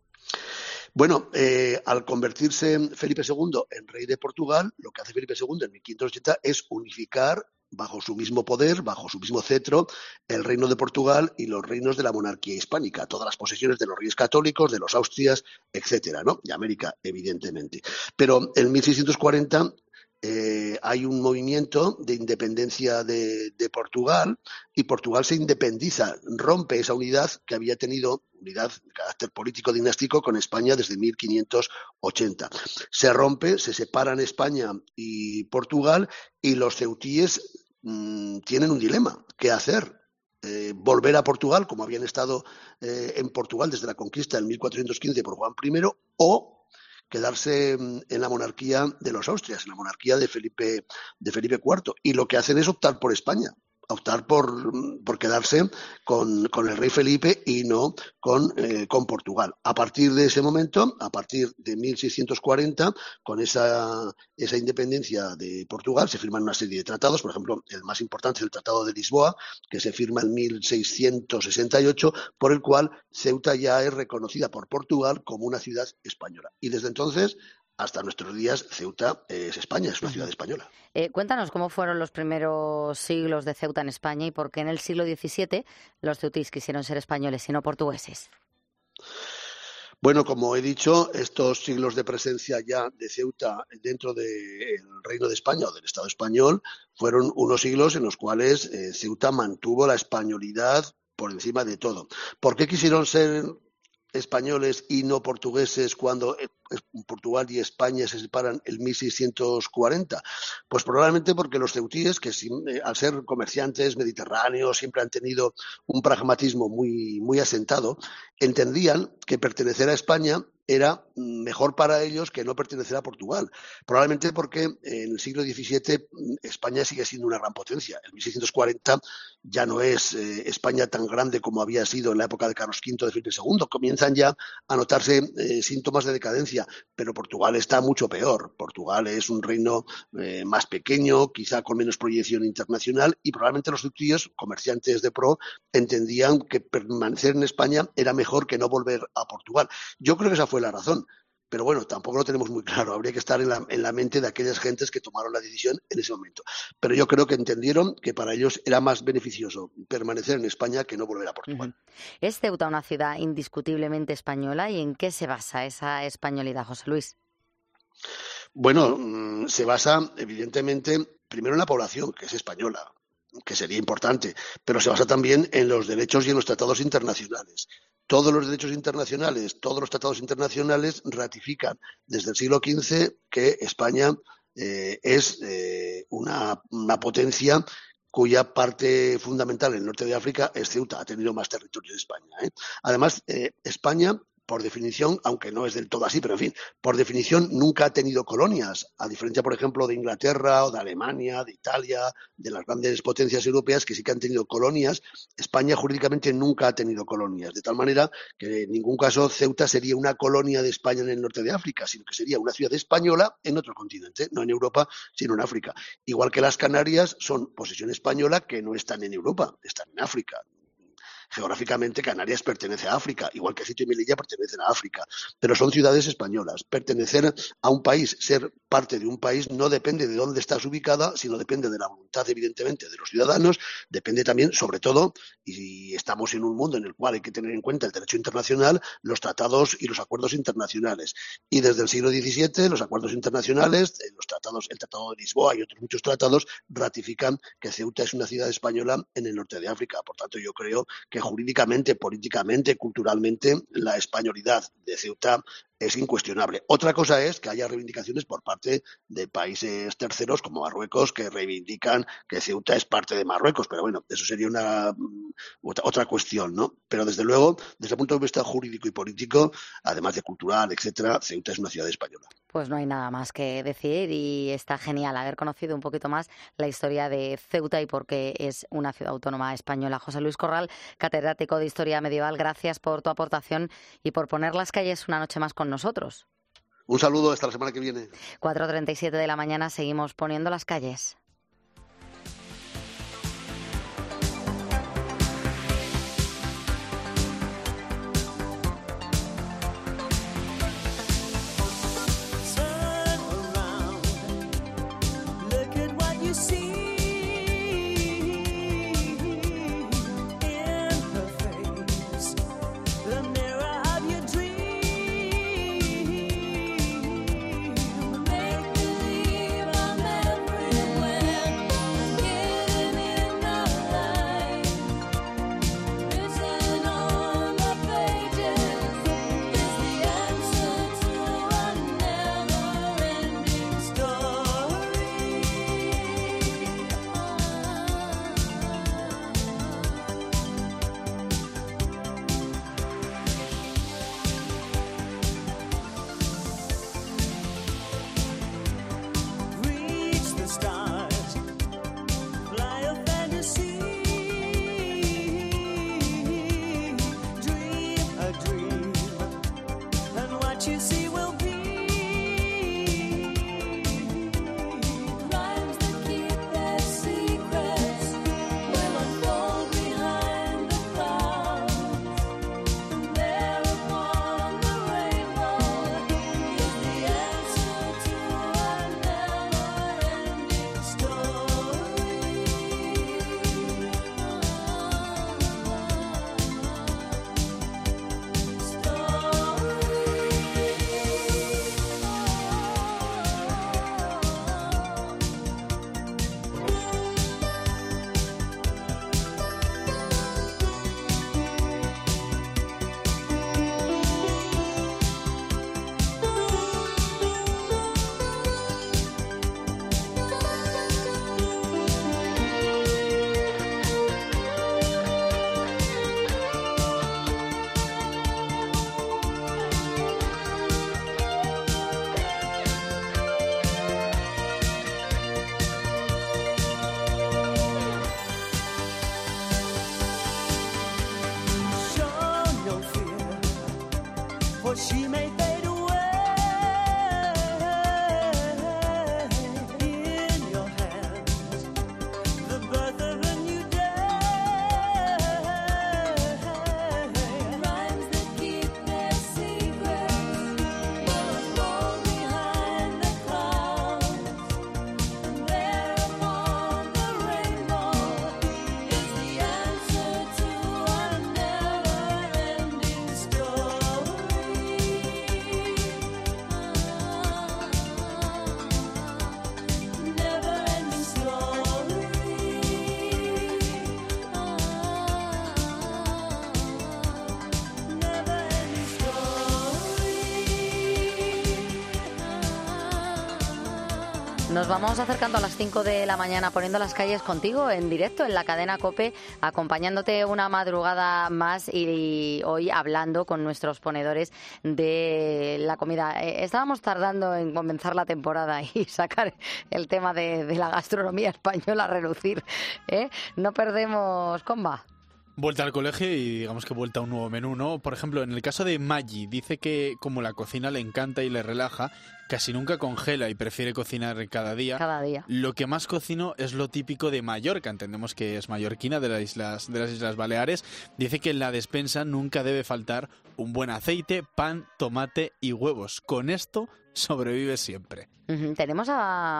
Speaker 15: Bueno, al convertirse Felipe II en rey de Portugal, lo que hace Felipe II en 1580 es unificar bajo su mismo poder, bajo su mismo cetro, el reino de Portugal y los reinos de la monarquía hispánica, todas las posesiones de los reyes católicos, de los Austrias, etcétera, ¿no? Y América, evidentemente. Pero en 1640 hay un movimiento de independencia de Portugal y Portugal se independiza, rompe esa unidad que había tenido, unidad de carácter político dinástico con España desde 1580. Se rompe, se separan España y Portugal y los ceutíes tienen un dilema, ¿qué hacer? Volver a Portugal, como habían estado en Portugal desde la conquista en 1415 por Juan I, o quedarse en la monarquía de los Austrias, en la monarquía de Felipe IV. Y lo que hacen es optar por España, optar por quedarse con el rey Felipe y no con Portugal. A partir de ese momento, a partir de 1640, con esa independencia de Portugal, se firman una serie de tratados. Por ejemplo, el más importante es el Tratado de Lisboa, que se firma en 1668, por el cual Ceuta ya es reconocida por Portugal como una ciudad española. Y desde entonces, hasta nuestros días, Ceuta es España, es una ciudad española.
Speaker 1: Cuéntanos cómo fueron los primeros siglos de Ceuta en España y por qué en el siglo XVII los ceutís quisieron ser españoles y no portugueses.
Speaker 15: Bueno, como he dicho, estos siglos de presencia ya de Ceuta dentro del Reino de España o del Estado español fueron unos siglos en los cuales Ceuta mantuvo la españolidad por encima de todo. ¿Por qué quisieron ser españoles y no portugueses cuando Portugal y España se separan en 1640? Pues probablemente porque los ceutíes, que al ser comerciantes mediterráneos siempre han tenido un pragmatismo muy, muy asentado, entendían que pertenecer a España era mejor para ellos que no pertenecer a Portugal. Probablemente porque en el siglo XVII España sigue siendo una gran potencia. En 1640 ya no es España tan grande como había sido en la época de Carlos V, de Felipe II. Comienzan ya a notarse síntomas de decadencia, pero Portugal está mucho peor. Portugal es un reino más pequeño, quizá con menos proyección internacional, y probablemente los ceutíes, comerciantes de pro, entendían que permanecer en España era mejor que no volver a Portugal. Yo creo que esa fue la razón, pero bueno, tampoco lo tenemos muy claro. Habría que estar en la mente de aquellas gentes que tomaron la decisión en ese momento. Pero yo creo que entendieron que para ellos era más beneficioso permanecer en España que no volver a Portugal.
Speaker 1: ¿Es Ceuta una ciudad indiscutiblemente española y en qué se basa esa españolidad, José Luis?
Speaker 15: Bueno, se basa evidentemente primero en la población, que es española. que sería importante, pero se basa también en los derechos y en los tratados internacionales. Todos los derechos internacionales, todos los tratados internacionales ratifican desde el siglo XV que España es una potencia cuya parte fundamental en el norte de África es Ceuta, ha tenido más territorio de España. Además, España, por definición, aunque no es del todo así, pero en fin, por definición nunca ha tenido colonias, a diferencia, por ejemplo, de Inglaterra o de Alemania, de Italia, de las grandes potencias europeas que sí que han tenido colonias. España jurídicamente nunca ha tenido colonias, de tal manera que en ningún caso Ceuta sería una colonia de España en el norte de África, sino que sería una ciudad española en otro continente, no en Europa, sino en África. Igual que las Canarias son posesión española que no están en Europa, están en África. Geográficamente Canarias pertenece a África, igual que Ceuta y Melilla pertenecen a África, pero son ciudades españolas. Pertenecer a un país, ser parte de un país, no depende de dónde estás ubicada, sino depende de la voluntad, evidentemente, de los ciudadanos, depende también, sobre todo, y estamos en un mundo en el cual hay que tener en cuenta el derecho internacional, los tratados y los acuerdos internacionales. Y desde el siglo XVII, los acuerdos internacionales, los tratados, el Tratado de Lisboa y otros muchos tratados ratifican que Ceuta es una ciudad española en el norte de África. Por tanto, yo creo que jurídicamente, políticamente, culturalmente, la españolidad de Ceuta es incuestionable. Otra cosa es que haya reivindicaciones por parte de países terceros como Marruecos que reivindican que Ceuta es parte de Marruecos, pero bueno, eso sería otra cuestión, ¿no? Pero desde luego, desde el punto de vista jurídico y político, además de cultural, etcétera, Ceuta es una ciudad española.
Speaker 1: Pues no hay nada más que decir y está genial haber conocido un poquito más la historia de Ceuta y por qué es una ciudad autónoma española. José Luis Corral, catedrático de Historia Medieval, gracias por tu aportación y por poner las calles una noche más con nosotros.
Speaker 15: Un saludo, hasta la semana que viene.
Speaker 1: 4:37 de la mañana, seguimos poniendo las calles. Nos vamos acercando a las 5 de la mañana poniendo las calles contigo en directo en la cadena COPE, acompañándote una madrugada más y hoy hablando con nuestros ponedores de la comida. Estábamos tardando en comenzar la temporada y sacar el tema de la gastronomía española a relucir, ¿eh? No perdemos comba.
Speaker 10: Vuelta al colegio y digamos que vuelta a un nuevo menú, ¿no? Por ejemplo, en el caso de Maggi, dice que como la cocina le encanta y le relaja, casi nunca congela y prefiere cocinar cada día.
Speaker 1: Cada día.
Speaker 10: Lo que más cocino es lo típico de Mallorca, entendemos que es mallorquina, de las Islas Baleares. Dice que en la despensa nunca debe faltar un buen aceite, pan, tomate y huevos. Con esto sobrevive siempre.
Speaker 1: Tenemos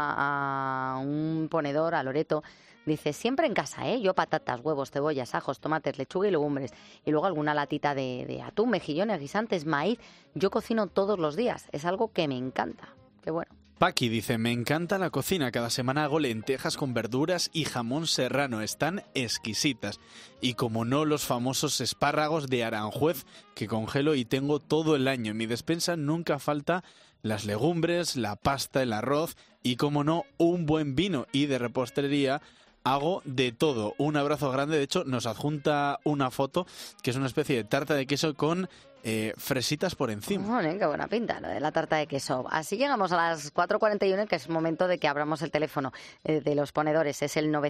Speaker 1: a un ponedor, a Loreto. Dice, siempre en casa, yo patatas, huevos, cebollas, ajos, tomates, lechuga y legumbres. Y luego alguna latita de atún, mejillones, guisantes, maíz. Yo cocino todos los días. Es algo que me encanta. Qué bueno.
Speaker 10: Paqui dice, me encanta la cocina. Cada semana hago lentejas con verduras y jamón serrano. Están exquisitas. Y como no, los famosos espárragos de Aranjuez que congelo y tengo todo el año. En mi despensa nunca falta las legumbres, la pasta, el arroz y, como no, un buen vino. Y de repostería hago de todo. Un abrazo grande. De hecho, nos adjunta una foto que es una especie de tarta de queso con fresitas por encima.
Speaker 1: Qué buena pinta lo de la tarta de queso. Así llegamos a las 4:41, que es momento de que abramos el teléfono de los ponedores. Es el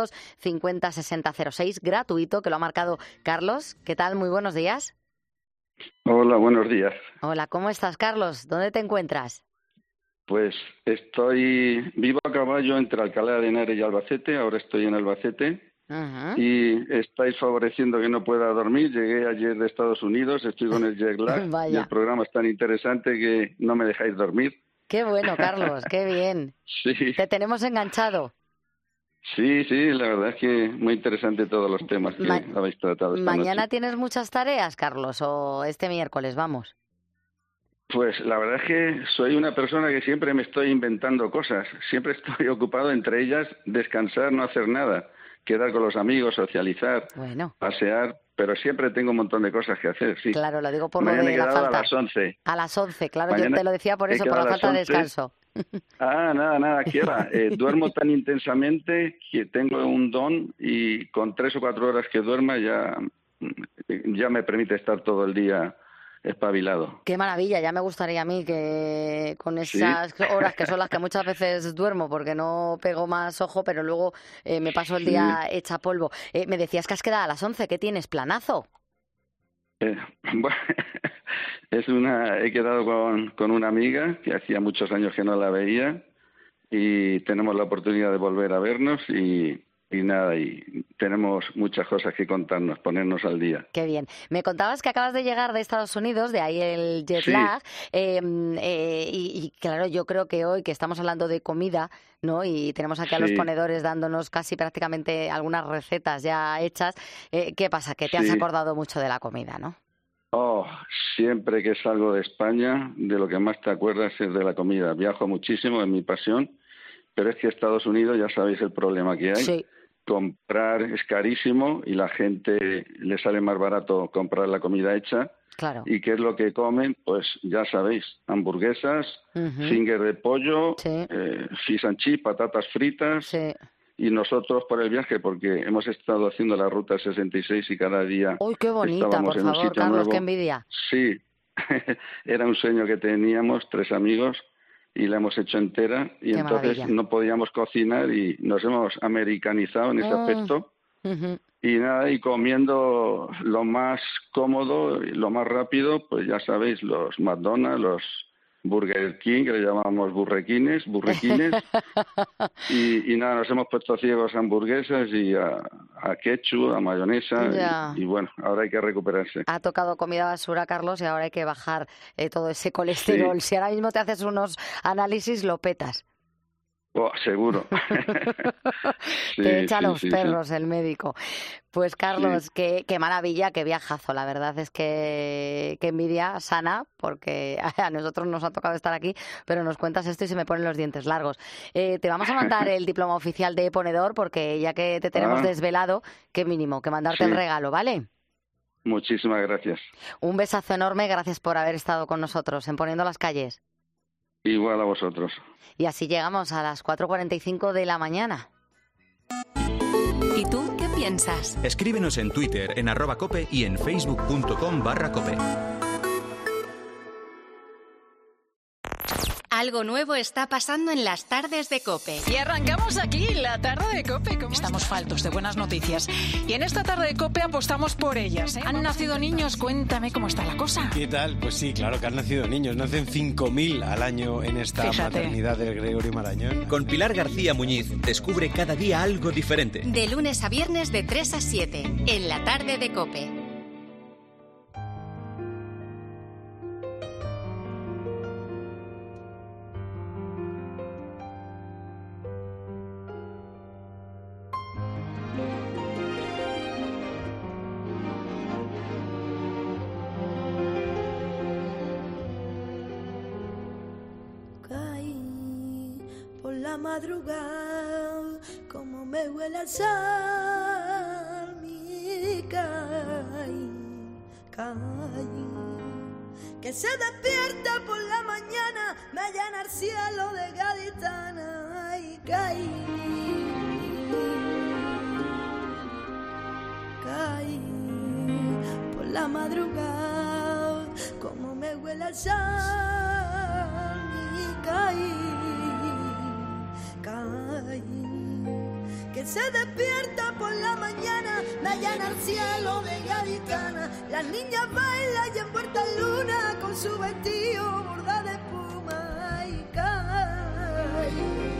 Speaker 1: 950-6006, gratuito, que lo ha marcado Carlos. ¿Qué tal? Muy buenos días.
Speaker 16: Hola, buenos días.
Speaker 1: Hola, ¿cómo estás, Carlos? ¿Dónde te encuentras?
Speaker 16: Pues vivo a caballo entre Alcalá de Henares y Albacete, ahora estoy en Albacete. Y estáis favoreciendo que no pueda dormir. Llegué ayer de Estados Unidos, estoy con el jet lag y el programa es tan interesante que no me dejáis dormir.
Speaker 1: Qué bueno, Carlos, qué bien.
Speaker 16: Sí.
Speaker 1: Te tenemos enganchado.
Speaker 16: Sí, la verdad es que muy interesante todos los temas que habéis tratado esta
Speaker 1: ¿Mañana
Speaker 16: noche.
Speaker 1: tienes muchas tareas, Carlos, o este miércoles vamos?
Speaker 16: Pues la verdad es que soy una persona que siempre me estoy inventando cosas. Siempre estoy ocupado, entre ellas descansar, no hacer nada, quedar con los amigos, socializar, pasear, pero siempre tengo un montón de cosas que hacer, sí.
Speaker 1: Claro, lo digo por
Speaker 16: Mañana
Speaker 1: lo de
Speaker 16: he
Speaker 1: la
Speaker 16: quedado
Speaker 1: falta.
Speaker 16: a las 11.
Speaker 1: A las 11, claro,
Speaker 16: Mañana
Speaker 1: yo te lo decía por
Speaker 16: he
Speaker 1: eso, por
Speaker 16: quedado
Speaker 1: la
Speaker 16: a las
Speaker 1: falta de
Speaker 16: 11.
Speaker 1: descanso.
Speaker 16: Nada, quiera. Duermo tan intensamente que tengo un don y con 3 o 4 horas que duerma ya me permite estar todo el día espabilado.
Speaker 1: Qué maravilla, ya me gustaría a mí que con esas horas que son las que muchas veces duermo porque no pego más ojo, pero luego me paso el día hecha polvo. Me decías que has quedado a las 11, ¿qué tienes? ¿Planazo?
Speaker 16: Bueno, he quedado con una amiga que hacía muchos años que no la veía y tenemos la oportunidad de volver a vernos y tenemos muchas cosas que contarnos, ponernos al día.
Speaker 1: Qué bien. Me contabas que acabas de llegar de Estados Unidos, de ahí el jet lag, y claro, yo creo que hoy que estamos hablando de comida, ¿no? Y tenemos aquí a los ponedores dándonos casi prácticamente algunas recetas ya hechas. ¿Qué pasa? Que te has acordado mucho de la comida, ¿no?
Speaker 16: Siempre que salgo de España, de lo que más te acuerdas es de la comida. Viajo muchísimo, es mi pasión, pero es que Estados Unidos ya sabéis el problema que hay.
Speaker 1: Sí.
Speaker 16: Comprar es carísimo y la gente le sale más barato comprar la comida hecha.
Speaker 1: Claro.
Speaker 16: ¿Y qué es lo que comen? Pues ya sabéis, hamburguesas, finger de pollo, fish and chips, patatas fritas. Y nosotros por el viaje, porque hemos estado haciendo la ruta 66 y cada día
Speaker 1: ¡uy, qué bonita,
Speaker 16: estábamos
Speaker 1: por
Speaker 16: en un
Speaker 1: favor,
Speaker 16: sitio
Speaker 1: Carlos,
Speaker 16: nuevo.
Speaker 1: qué envidia!
Speaker 16: Sí, era un sueño que teníamos 3 amigos y la hemos hecho entera y
Speaker 1: Qué
Speaker 16: entonces
Speaker 1: maravilla.
Speaker 16: no podíamos cocinar y nos hemos americanizado en ese aspecto y comiendo lo más cómodo y lo más rápido, pues ya sabéis, los McDonald's, los Burger King, que le llamamos burrequines y nos hemos puesto ciegos a hamburguesas y a ketchup, a mayonesa y bueno, ahora hay que recuperarse.
Speaker 1: Ha tocado comida basura, Carlos, y ahora hay que bajar todo ese colesterol. Si ahora mismo te haces unos análisis, lo petas.
Speaker 16: Seguro.
Speaker 1: Te echa los perros el médico. Pues Carlos, qué maravilla, qué viajazo. La verdad es que envidia sana, porque a nosotros nos ha tocado estar aquí, pero nos cuentas esto y se me ponen los dientes largos. Te vamos a mandar el diploma oficial de ponedor, porque ya que te tenemos desvelado, qué mínimo, que mandarte el regalo, ¿vale?
Speaker 16: Muchísimas gracias.
Speaker 1: Un besazo enorme, gracias por haber estado con nosotros en Poniendo las Calles.
Speaker 16: Igual a vosotros.
Speaker 1: Y así llegamos a las 4:45 de la mañana.
Speaker 7: ¿Y tú qué piensas?
Speaker 6: Escríbenos en Twitter, en @cope y en facebook.com/cope.
Speaker 7: Algo nuevo está pasando en las tardes de COPE.
Speaker 17: Y arrancamos aquí la tarde de COPE. Estamos faltos de buenas noticias. Y en esta tarde de COPE apostamos por ellas. Han nacido niños, cuéntame cómo está la cosa.
Speaker 18: ¿Qué tal? Pues sí, claro que han nacido niños. Nacen 5.000 al año en esta maternidad del Gregorio Marañón.
Speaker 6: Con Pilar García Muñiz descubre cada día algo diferente.
Speaker 7: De lunes a viernes de 3 a 7, en la tarde de COPE.
Speaker 19: Madrugada, como me huele el sol, mi que se despierta por la mañana, me llena el cielo de gaditana y caí por la madrugada, como me huele el sol, mi que se despierta por la mañana, me llena el cielo de gaditana. Las niñas bailan y envuelta en luna con su vestido bordado de espuma y cae.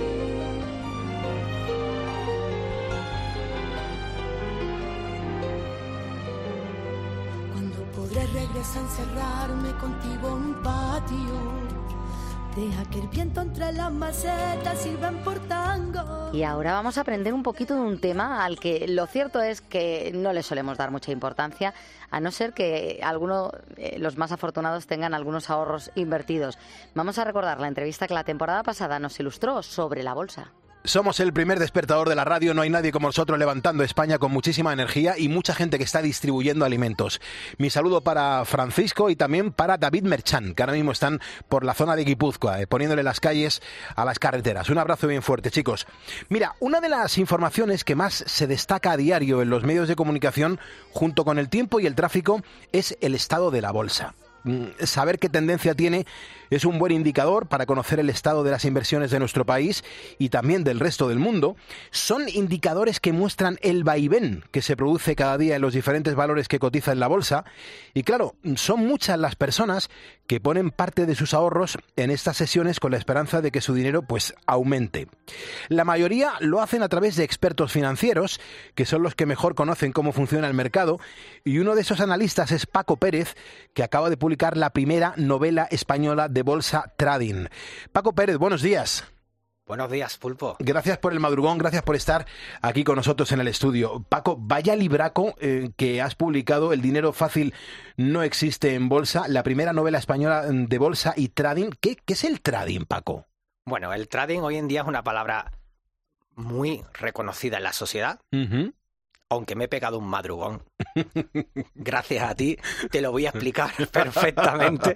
Speaker 19: Cuando podré regresar a encerrarme contigo en un patio? Deja que el viento entre las macetas sirvan por tango.
Speaker 1: Y ahora vamos a aprender un poquito de un tema al que lo cierto es que no le solemos dar mucha importancia, a no ser que algunos, los más afortunados, tengan algunos ahorros invertidos. Vamos a recordar la entrevista que la temporada pasada nos ilustró sobre la bolsa.
Speaker 20: Somos el primer despertador de la radio, no hay nadie como nosotros levantando España con muchísima energía y mucha gente que está distribuyendo alimentos. Mi saludo para Francisco y también para David Merchán, que ahora mismo están por la zona de Guipúzcoa, poniéndole las calles a las carreteras. Un abrazo bien fuerte, chicos. Mira, una de las informaciones que más se destaca a diario en los medios de comunicación, junto con el tiempo y el tráfico, es el estado de la bolsa. Saber qué tendencia tiene es un buen indicador para conocer el estado de las inversiones de nuestro país y también del resto del mundo. Son indicadores que muestran el vaivén que se produce cada día en los diferentes valores que cotiza en la bolsa. Y claro, son muchas las personas que ponen parte de sus ahorros en estas sesiones con la esperanza de que su dinero pues aumente. La mayoría lo hacen a través de expertos financieros, que son los que mejor conocen cómo funciona el mercado, y uno de esos analistas es Paco Pérez, que acaba de publicar la primera novela española de bolsa trading. Paco Pérez, buenos días.
Speaker 21: Buenos días, Pulpo.
Speaker 20: Gracias por el madrugón, gracias por estar aquí con nosotros en el estudio. Paco, vaya libraco que has publicado, El dinero fácil no existe en bolsa, la primera novela española de bolsa y trading. ¿Qué es el trading, Paco?
Speaker 21: Bueno, el trading hoy en día es una palabra muy reconocida en la sociedad, aunque me he pegado un madrugón. Gracias a ti te lo voy a explicar perfectamente.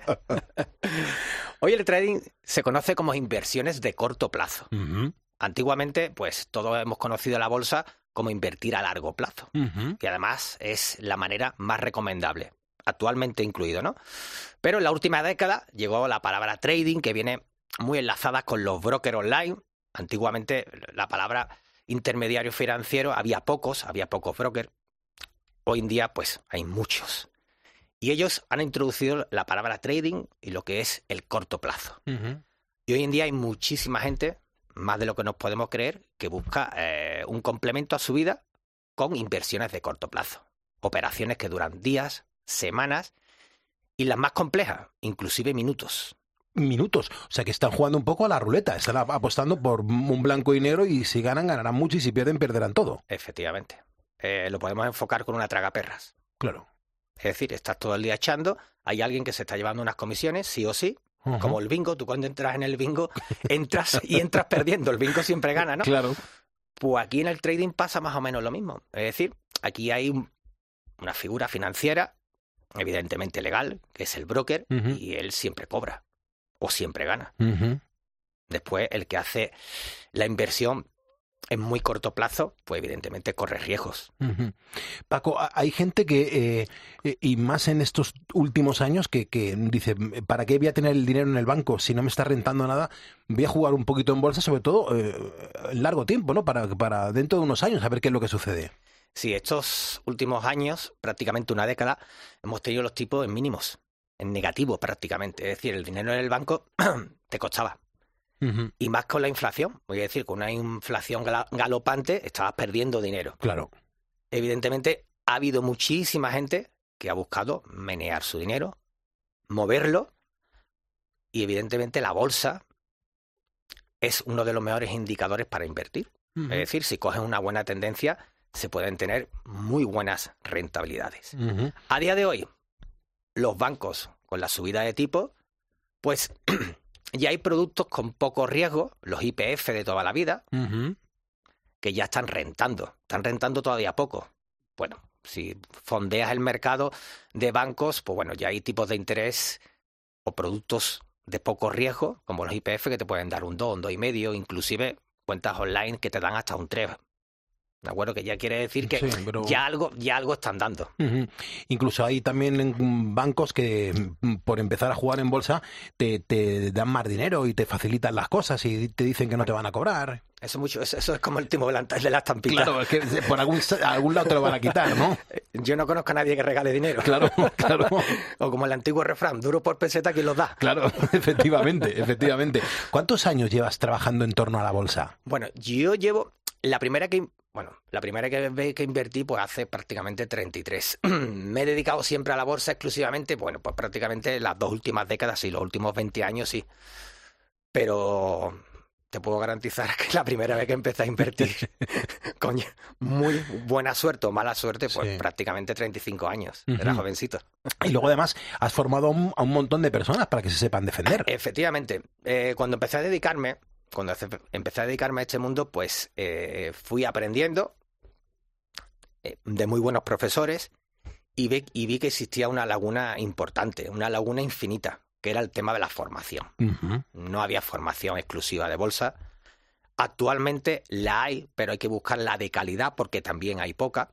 Speaker 21: Hoy el trading se conoce como inversiones de corto plazo. Antiguamente, pues todos hemos conocido la bolsa como invertir a largo plazo, que además es la manera más recomendable, actualmente incluido, ¿no? Pero en la última década llegó la palabra trading, que viene muy enlazada con los brokers online. Antiguamente la palabra intermediario financiero había pocos brokers. Hoy en día pues hay muchos. Y ellos han introducido la palabra trading y lo que es el corto plazo. Y hoy en día hay muchísima gente, más de lo que nos podemos creer, que busca un complemento a su vida con inversiones de corto plazo. Operaciones que duran días, semanas y las más complejas, inclusive minutos.
Speaker 20: Minutos, o sea que están jugando un poco a la ruleta, están apostando por un blanco y negro y si ganan, ganarán mucho y si pierden, perderán todo.
Speaker 21: Efectivamente. Lo podemos enfocar con una tragaperras.
Speaker 20: Claro.
Speaker 21: Es decir, estás todo el día echando, hay alguien que se está llevando unas comisiones, sí o sí, como el bingo. Tú cuando entras en el bingo, entras perdiendo, el bingo siempre gana, ¿no?
Speaker 20: Claro.
Speaker 21: Pues aquí en el trading pasa más o menos lo mismo. Es decir, aquí hay una figura financiera, evidentemente legal, que es el broker, y él siempre cobra. o siempre gana.
Speaker 20: Ujú.
Speaker 21: Después, el que hace la inversión en muy corto plazo, pues evidentemente corre riesgos.
Speaker 20: Ujú. Paco, hay gente que, y más en estos últimos años, que dice, ¿para qué voy a tener el dinero en el banco si no me está rentando nada? Voy a jugar un poquito en bolsa, sobre todo en largo tiempo, ¿no? Para dentro de unos años, a ver qué es lo que sucede.
Speaker 21: Sí, estos últimos años, prácticamente una década, hemos tenido los tipos en mínimos, en negativo prácticamente. Es decir, el dinero en el banco te costaba.
Speaker 20: Ujú.
Speaker 21: Y más con la inflación, voy a decir, con una inflación galopante, estabas perdiendo dinero.
Speaker 20: Claro.
Speaker 21: Evidentemente, ha habido muchísima gente que ha buscado menear su dinero, moverlo, y evidentemente la bolsa es uno de los mejores indicadores para invertir.
Speaker 20: Ujú.
Speaker 21: Es decir, si coges una buena tendencia, se pueden tener muy buenas rentabilidades.
Speaker 20: Ujú.
Speaker 21: A día de hoy, los bancos, con la subida de tipo, pues ya hay productos con poco riesgo, los IPF de toda la vida,
Speaker 20: Ujú.
Speaker 21: que ya están rentando todavía poco. Bueno, si fondeas el mercado de bancos, pues bueno, ya hay tipos de interés o productos de poco riesgo, como los IPF, que te pueden dar un 2, un 2,5, inclusive cuentas online que te dan hasta un 3. ¿De acuerdo? Que ya quiere decir que
Speaker 20: Sí, pero-
Speaker 21: ya algo están dando.
Speaker 20: Ujú. Incluso hay también bancos que por empezar a jugar en bolsa te dan más dinero y te facilitan las cosas y te dicen que no te van a cobrar.
Speaker 21: Eso es como el timo de la estampita.
Speaker 20: Claro, es que por algún lado te lo van a quitar, ¿no?
Speaker 21: Yo no conozco a nadie que regale dinero.
Speaker 20: Claro, claro.
Speaker 21: O como el antiguo refrán, duro por peseta, ¿quién los da?
Speaker 20: Claro, efectivamente, efectivamente. ¿Cuántos años llevas trabajando en torno a la bolsa?
Speaker 21: Bueno, yo llevo la primera que invertí pues hace prácticamente 33. Me he dedicado siempre a la bolsa exclusivamente, bueno, pues prácticamente las 2 últimas décadas y los últimos 20 años sí. Pero te puedo garantizar que la primera vez que empecé a invertir, con muy buena suerte o mala suerte, pues
Speaker 20: Sí.
Speaker 21: prácticamente 35 años. Era
Speaker 20: Ujú.
Speaker 21: jovencito.
Speaker 20: Y luego además has formado a un montón de personas para que se sepan defender.
Speaker 21: Efectivamente, cuando empecé a dedicarme a este mundo, pues fui aprendiendo de muy buenos profesores y vi que existía una laguna importante, una laguna infinita, que era el tema de la formación.
Speaker 20: Ujú.
Speaker 21: No había formación exclusiva de bolsa. Actualmente la hay, pero hay que buscarla de calidad porque también hay poca.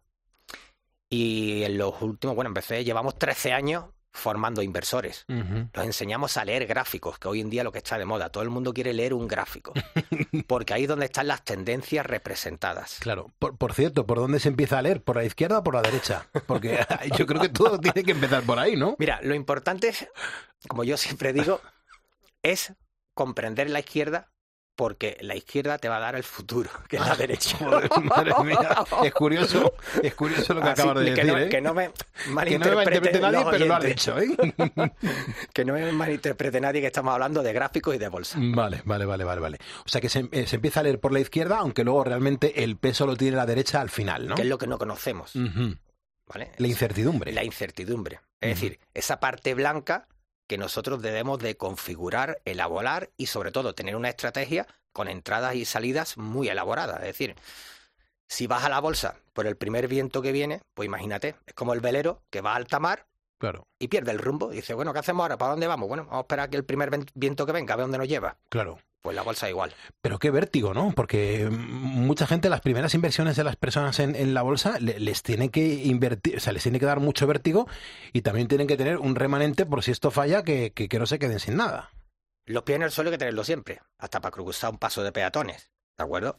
Speaker 21: Y en los últimos, llevamos 13 años formando inversores.
Speaker 20: Ujú.
Speaker 21: Los enseñamos a leer gráficos, que hoy en día lo que está de moda. Todo el mundo quiere leer un gráfico, porque ahí es donde están las tendencias representadas.
Speaker 20: Claro. Por cierto, ¿por dónde se empieza a leer? ¿Por la izquierda o por la derecha? Porque yo creo que todo tiene que empezar por ahí, ¿no?
Speaker 21: Mira, lo importante es, como yo siempre digo, es comprender la izquierda, porque la izquierda te va a dar el futuro, que es la derecha.
Speaker 20: Joder, madre mía. Es curioso lo que
Speaker 21: Así
Speaker 20: acabas de decir,
Speaker 21: que no me
Speaker 20: Que no me
Speaker 21: malinterprete
Speaker 20: nadie,
Speaker 21: los
Speaker 20: pero lo has
Speaker 21: oyentes.
Speaker 20: dicho, ¿eh?
Speaker 21: Que no me malinterprete nadie, que estamos hablando de gráficos y de bolsa.
Speaker 20: Vale. O sea que se empieza a leer por la izquierda, aunque luego realmente el peso lo tiene la derecha al final, ¿no?
Speaker 21: Que es lo que no conocemos.
Speaker 20: Ujú.
Speaker 21: ¿Vale?
Speaker 20: La incertidumbre.
Speaker 21: La incertidumbre. Es decir, esa parte blanca que nosotros debemos de configurar, elaborar y sobre todo tener una estrategia con entradas y salidas muy elaboradas. Es decir, si vas a la bolsa por el primer viento que viene, pues imagínate, es como el velero que va a alta mar
Speaker 20: Claro,
Speaker 21: y pierde el rumbo. Y dice, bueno, ¿qué hacemos ahora? ¿Para dónde vamos? Bueno, vamos a esperar que el primer viento que venga, a ver dónde nos lleva.
Speaker 20: claro.
Speaker 21: Pues la bolsa igual.
Speaker 20: Pero qué vértigo, ¿no? Porque mucha gente, las primeras inversiones de las personas en la bolsa les tiene que invertir, o sea, les tiene que dar mucho vértigo y también tienen que tener un remanente por si esto falla, que no se queden sin nada.
Speaker 21: Los pies en el suelo hay que tenerlo siempre, hasta para cruzar un paso de peatones, ¿de acuerdo?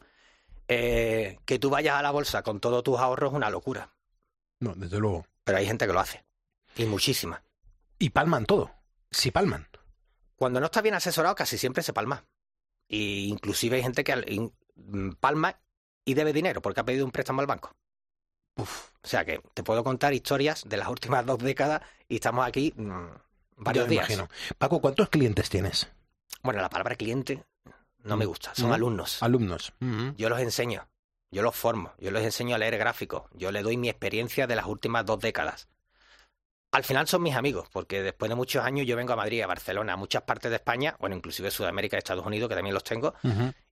Speaker 21: Que tú vayas a la bolsa con todos tus ahorros es una locura.
Speaker 20: No, desde luego.
Speaker 21: Pero hay gente que lo hace. Y muchísima.
Speaker 20: Y palman todo. Sí palman.
Speaker 21: Cuando no estás bien asesorado, casi siempre se palma. Y inclusive hay gente que palma y debe dinero porque ha pedido un préstamo al banco. Uf. O sea que te puedo contar historias de las últimas 2 décadas y estamos aquí varios
Speaker 20: Ya me
Speaker 21: días.
Speaker 20: imagino. Paco, ¿cuántos clientes tienes?
Speaker 21: Bueno, la palabra cliente no me gusta. Son
Speaker 20: ¿No?
Speaker 21: alumnos.
Speaker 20: Alumnos. Ujú.
Speaker 21: Yo los enseño. Yo los formo. Yo les enseño a leer gráficos. Yo les doy mi experiencia de las últimas 2 décadas. Al final son mis amigos, porque después de muchos años yo vengo a Madrid, a Barcelona, a muchas partes de España, bueno, inclusive Sudamérica y Estados Unidos, que también los tengo,
Speaker 20: Ujú.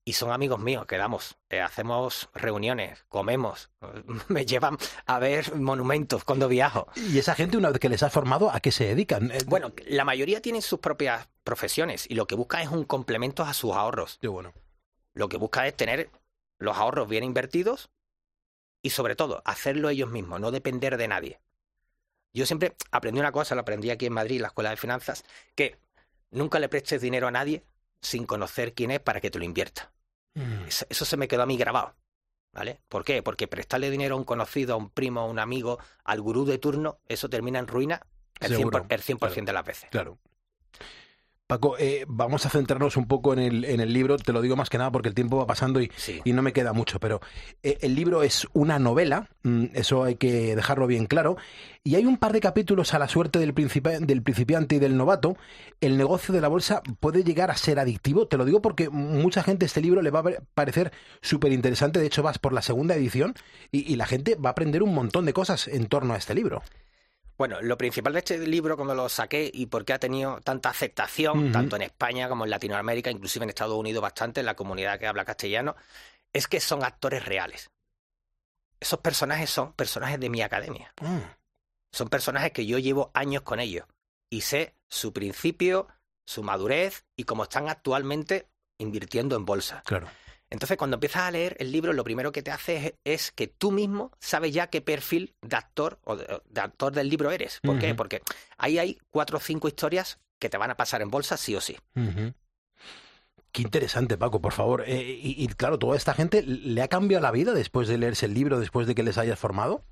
Speaker 21: Y son amigos míos, quedamos, hacemos reuniones, comemos, me llevan a ver monumentos cuando viajo.
Speaker 20: ¿Y esa gente, una vez que les has formado, a qué se dedican?
Speaker 21: Bueno, la mayoría tienen sus propias profesiones y lo que buscan es un complemento a sus ahorros.
Speaker 20: Qué bueno.
Speaker 21: Lo que buscan es tener los ahorros bien invertidos y sobre todo hacerlo ellos mismos, no depender de nadie. Yo siempre aprendí una cosa, lo aprendí aquí en Madrid, en la Escuela de Finanzas, que nunca le prestes dinero a nadie sin conocer quién es para que te lo invierta. Eso se me quedó a mí grabado, ¿vale? ¿Por qué? Porque prestarle dinero a un conocido, a un primo, a un amigo, al gurú de turno, eso termina en ruina el 100%
Speaker 20: claro,
Speaker 21: de las veces.
Speaker 20: Claro. Paco, vamos a centrarnos un poco en el libro, te lo digo más que nada porque el tiempo va pasando y no me queda mucho, pero el libro es una novela, eso hay que dejarlo bien claro, y hay un par de capítulos a la suerte del principiante y del novato. El negocio de la bolsa puede llegar a ser adictivo, te lo digo porque mucha gente este libro le va a parecer súper interesante, de hecho vas por la segunda edición y la gente va a aprender un montón de cosas en torno a este libro.
Speaker 21: Bueno, lo principal de este libro cuando lo saqué y por qué ha tenido tanta aceptación, tanto en España como en Latinoamérica, inclusive en Estados Unidos bastante, en la comunidad que habla castellano, es que son actores reales. Esos personajes son personajes de mi academia. Son personajes que yo llevo años con ellos y sé su principio, su madurez y cómo están actualmente invirtiendo en bolsa.
Speaker 20: Claro.
Speaker 21: Entonces, cuando empiezas a leer el libro, lo primero que te hace es que tú mismo sabes ya qué perfil de actor o de actor del libro eres. ¿Por qué? Porque ahí hay 4 o 5 historias que te van a pasar en bolsa sí o sí.
Speaker 20: Qué interesante, Paco, por favor. Y claro, ¿toda esta gente le ha cambiado la vida después de leerse el libro, después de que les hayas formado?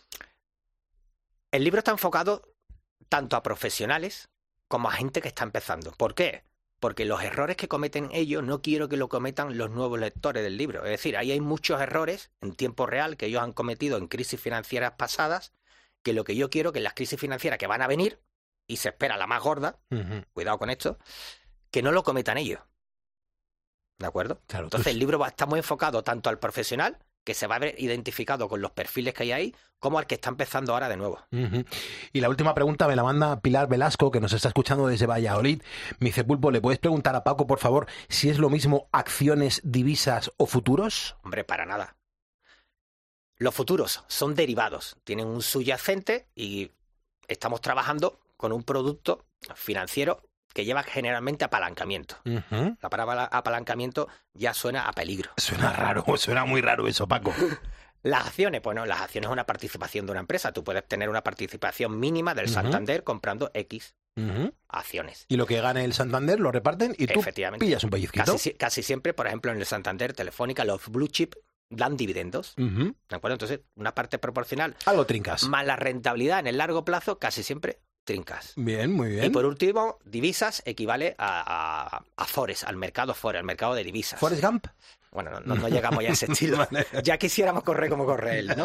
Speaker 21: El libro está enfocado tanto a profesionales como a gente que está empezando. ¿Por qué? Porque los errores que cometen ellos no quiero que lo cometan los nuevos lectores del libro. Es decir, ahí hay muchos errores en tiempo real que ellos han cometido en crisis financieras pasadas, que lo que yo quiero que en las crisis financieras que van a venir, y se espera la más gorda, cuidado con esto, que no lo cometan ellos. ¿De acuerdo?
Speaker 20: Claro,
Speaker 21: entonces el libro está muy enfocado tanto al profesional, que se va a ver identificado con los perfiles que hay ahí, como al que está empezando ahora de nuevo.
Speaker 20: Y la última pregunta me la manda Pilar Velasco, que nos está escuchando desde Valladolid. Me dice, Pulpo, ¿le puedes preguntar a Paco, por favor, si es lo mismo acciones, divisas o futuros?
Speaker 21: Hombre, para nada. Los futuros son derivados, tienen un subyacente y estamos trabajando con un producto financiero que lleva generalmente apalancamiento. La palabra apalancamiento ya suena a peligro.
Speaker 20: Suena raro, suena muy raro eso, Paco.
Speaker 21: Las acciones, bueno, las acciones es una participación de una empresa. Tú puedes tener una participación mínima del Santander comprando X acciones.
Speaker 20: Y lo que gane el Santander lo reparten y tú pillas un pellizquito.
Speaker 21: Casi siempre, por ejemplo, en el Santander, Telefónica, los blue chip dan dividendos. ¿De acuerdo? Entonces, una parte proporcional.
Speaker 20: Algo trincas.
Speaker 21: Más la rentabilidad en el largo plazo, casi siempre trincas.
Speaker 20: Bien, muy bien.
Speaker 21: Y por último, divisas equivale a Forex, al mercado Forex, al mercado de divisas.
Speaker 20: ¿Forrest Gump?
Speaker 21: Bueno, no llegamos ya a ese estilo. Ya quisiéramos correr como corre él, ¿no?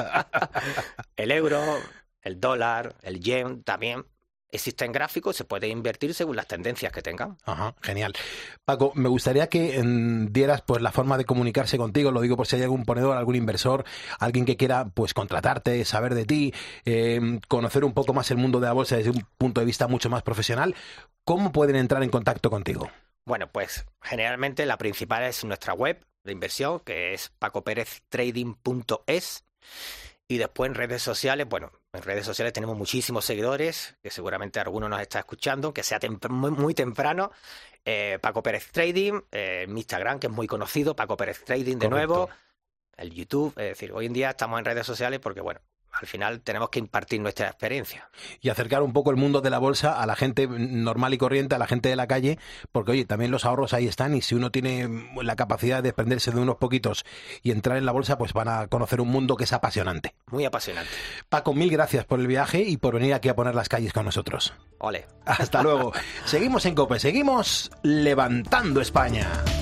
Speaker 21: El euro, el dólar, el yen también existen gráficos, se puede invertir según las tendencias que tengan.
Speaker 20: Ajá, genial. Paco, me gustaría que dieras pues la forma de comunicarse contigo, lo digo por si hay algún ponedor, algún inversor, alguien que quiera pues contratarte, saber de ti, conocer un poco más el mundo de la bolsa desde un punto de vista mucho más profesional. ¿Cómo pueden entrar en contacto contigo?
Speaker 21: Bueno, pues generalmente la principal es nuestra web de inversión, que es pacopereztrading.es. Y después en redes sociales, bueno, en redes sociales tenemos muchísimos seguidores, que seguramente alguno nos está escuchando, que sea muy temprano. Paco Pérez Trading, mi Instagram, que es muy conocido, Paco Pérez Trading de nuevo, el YouTube. Es decir, hoy en día estamos en redes sociales porque, bueno, al final tenemos que impartir nuestra experiencia.
Speaker 20: Y acercar un poco el mundo de la bolsa a la gente normal y corriente, a la gente de la calle, porque oye, también los ahorros ahí están y si uno tiene la capacidad de desprenderse de unos poquitos y entrar en la bolsa, pues van a conocer un mundo que es apasionante.
Speaker 21: Muy apasionante.
Speaker 20: Paco, mil gracias por el viaje y por venir aquí a poner las calles con nosotros.
Speaker 21: Ole.
Speaker 20: Hasta luego. Seguimos en COPE, seguimos levantando España.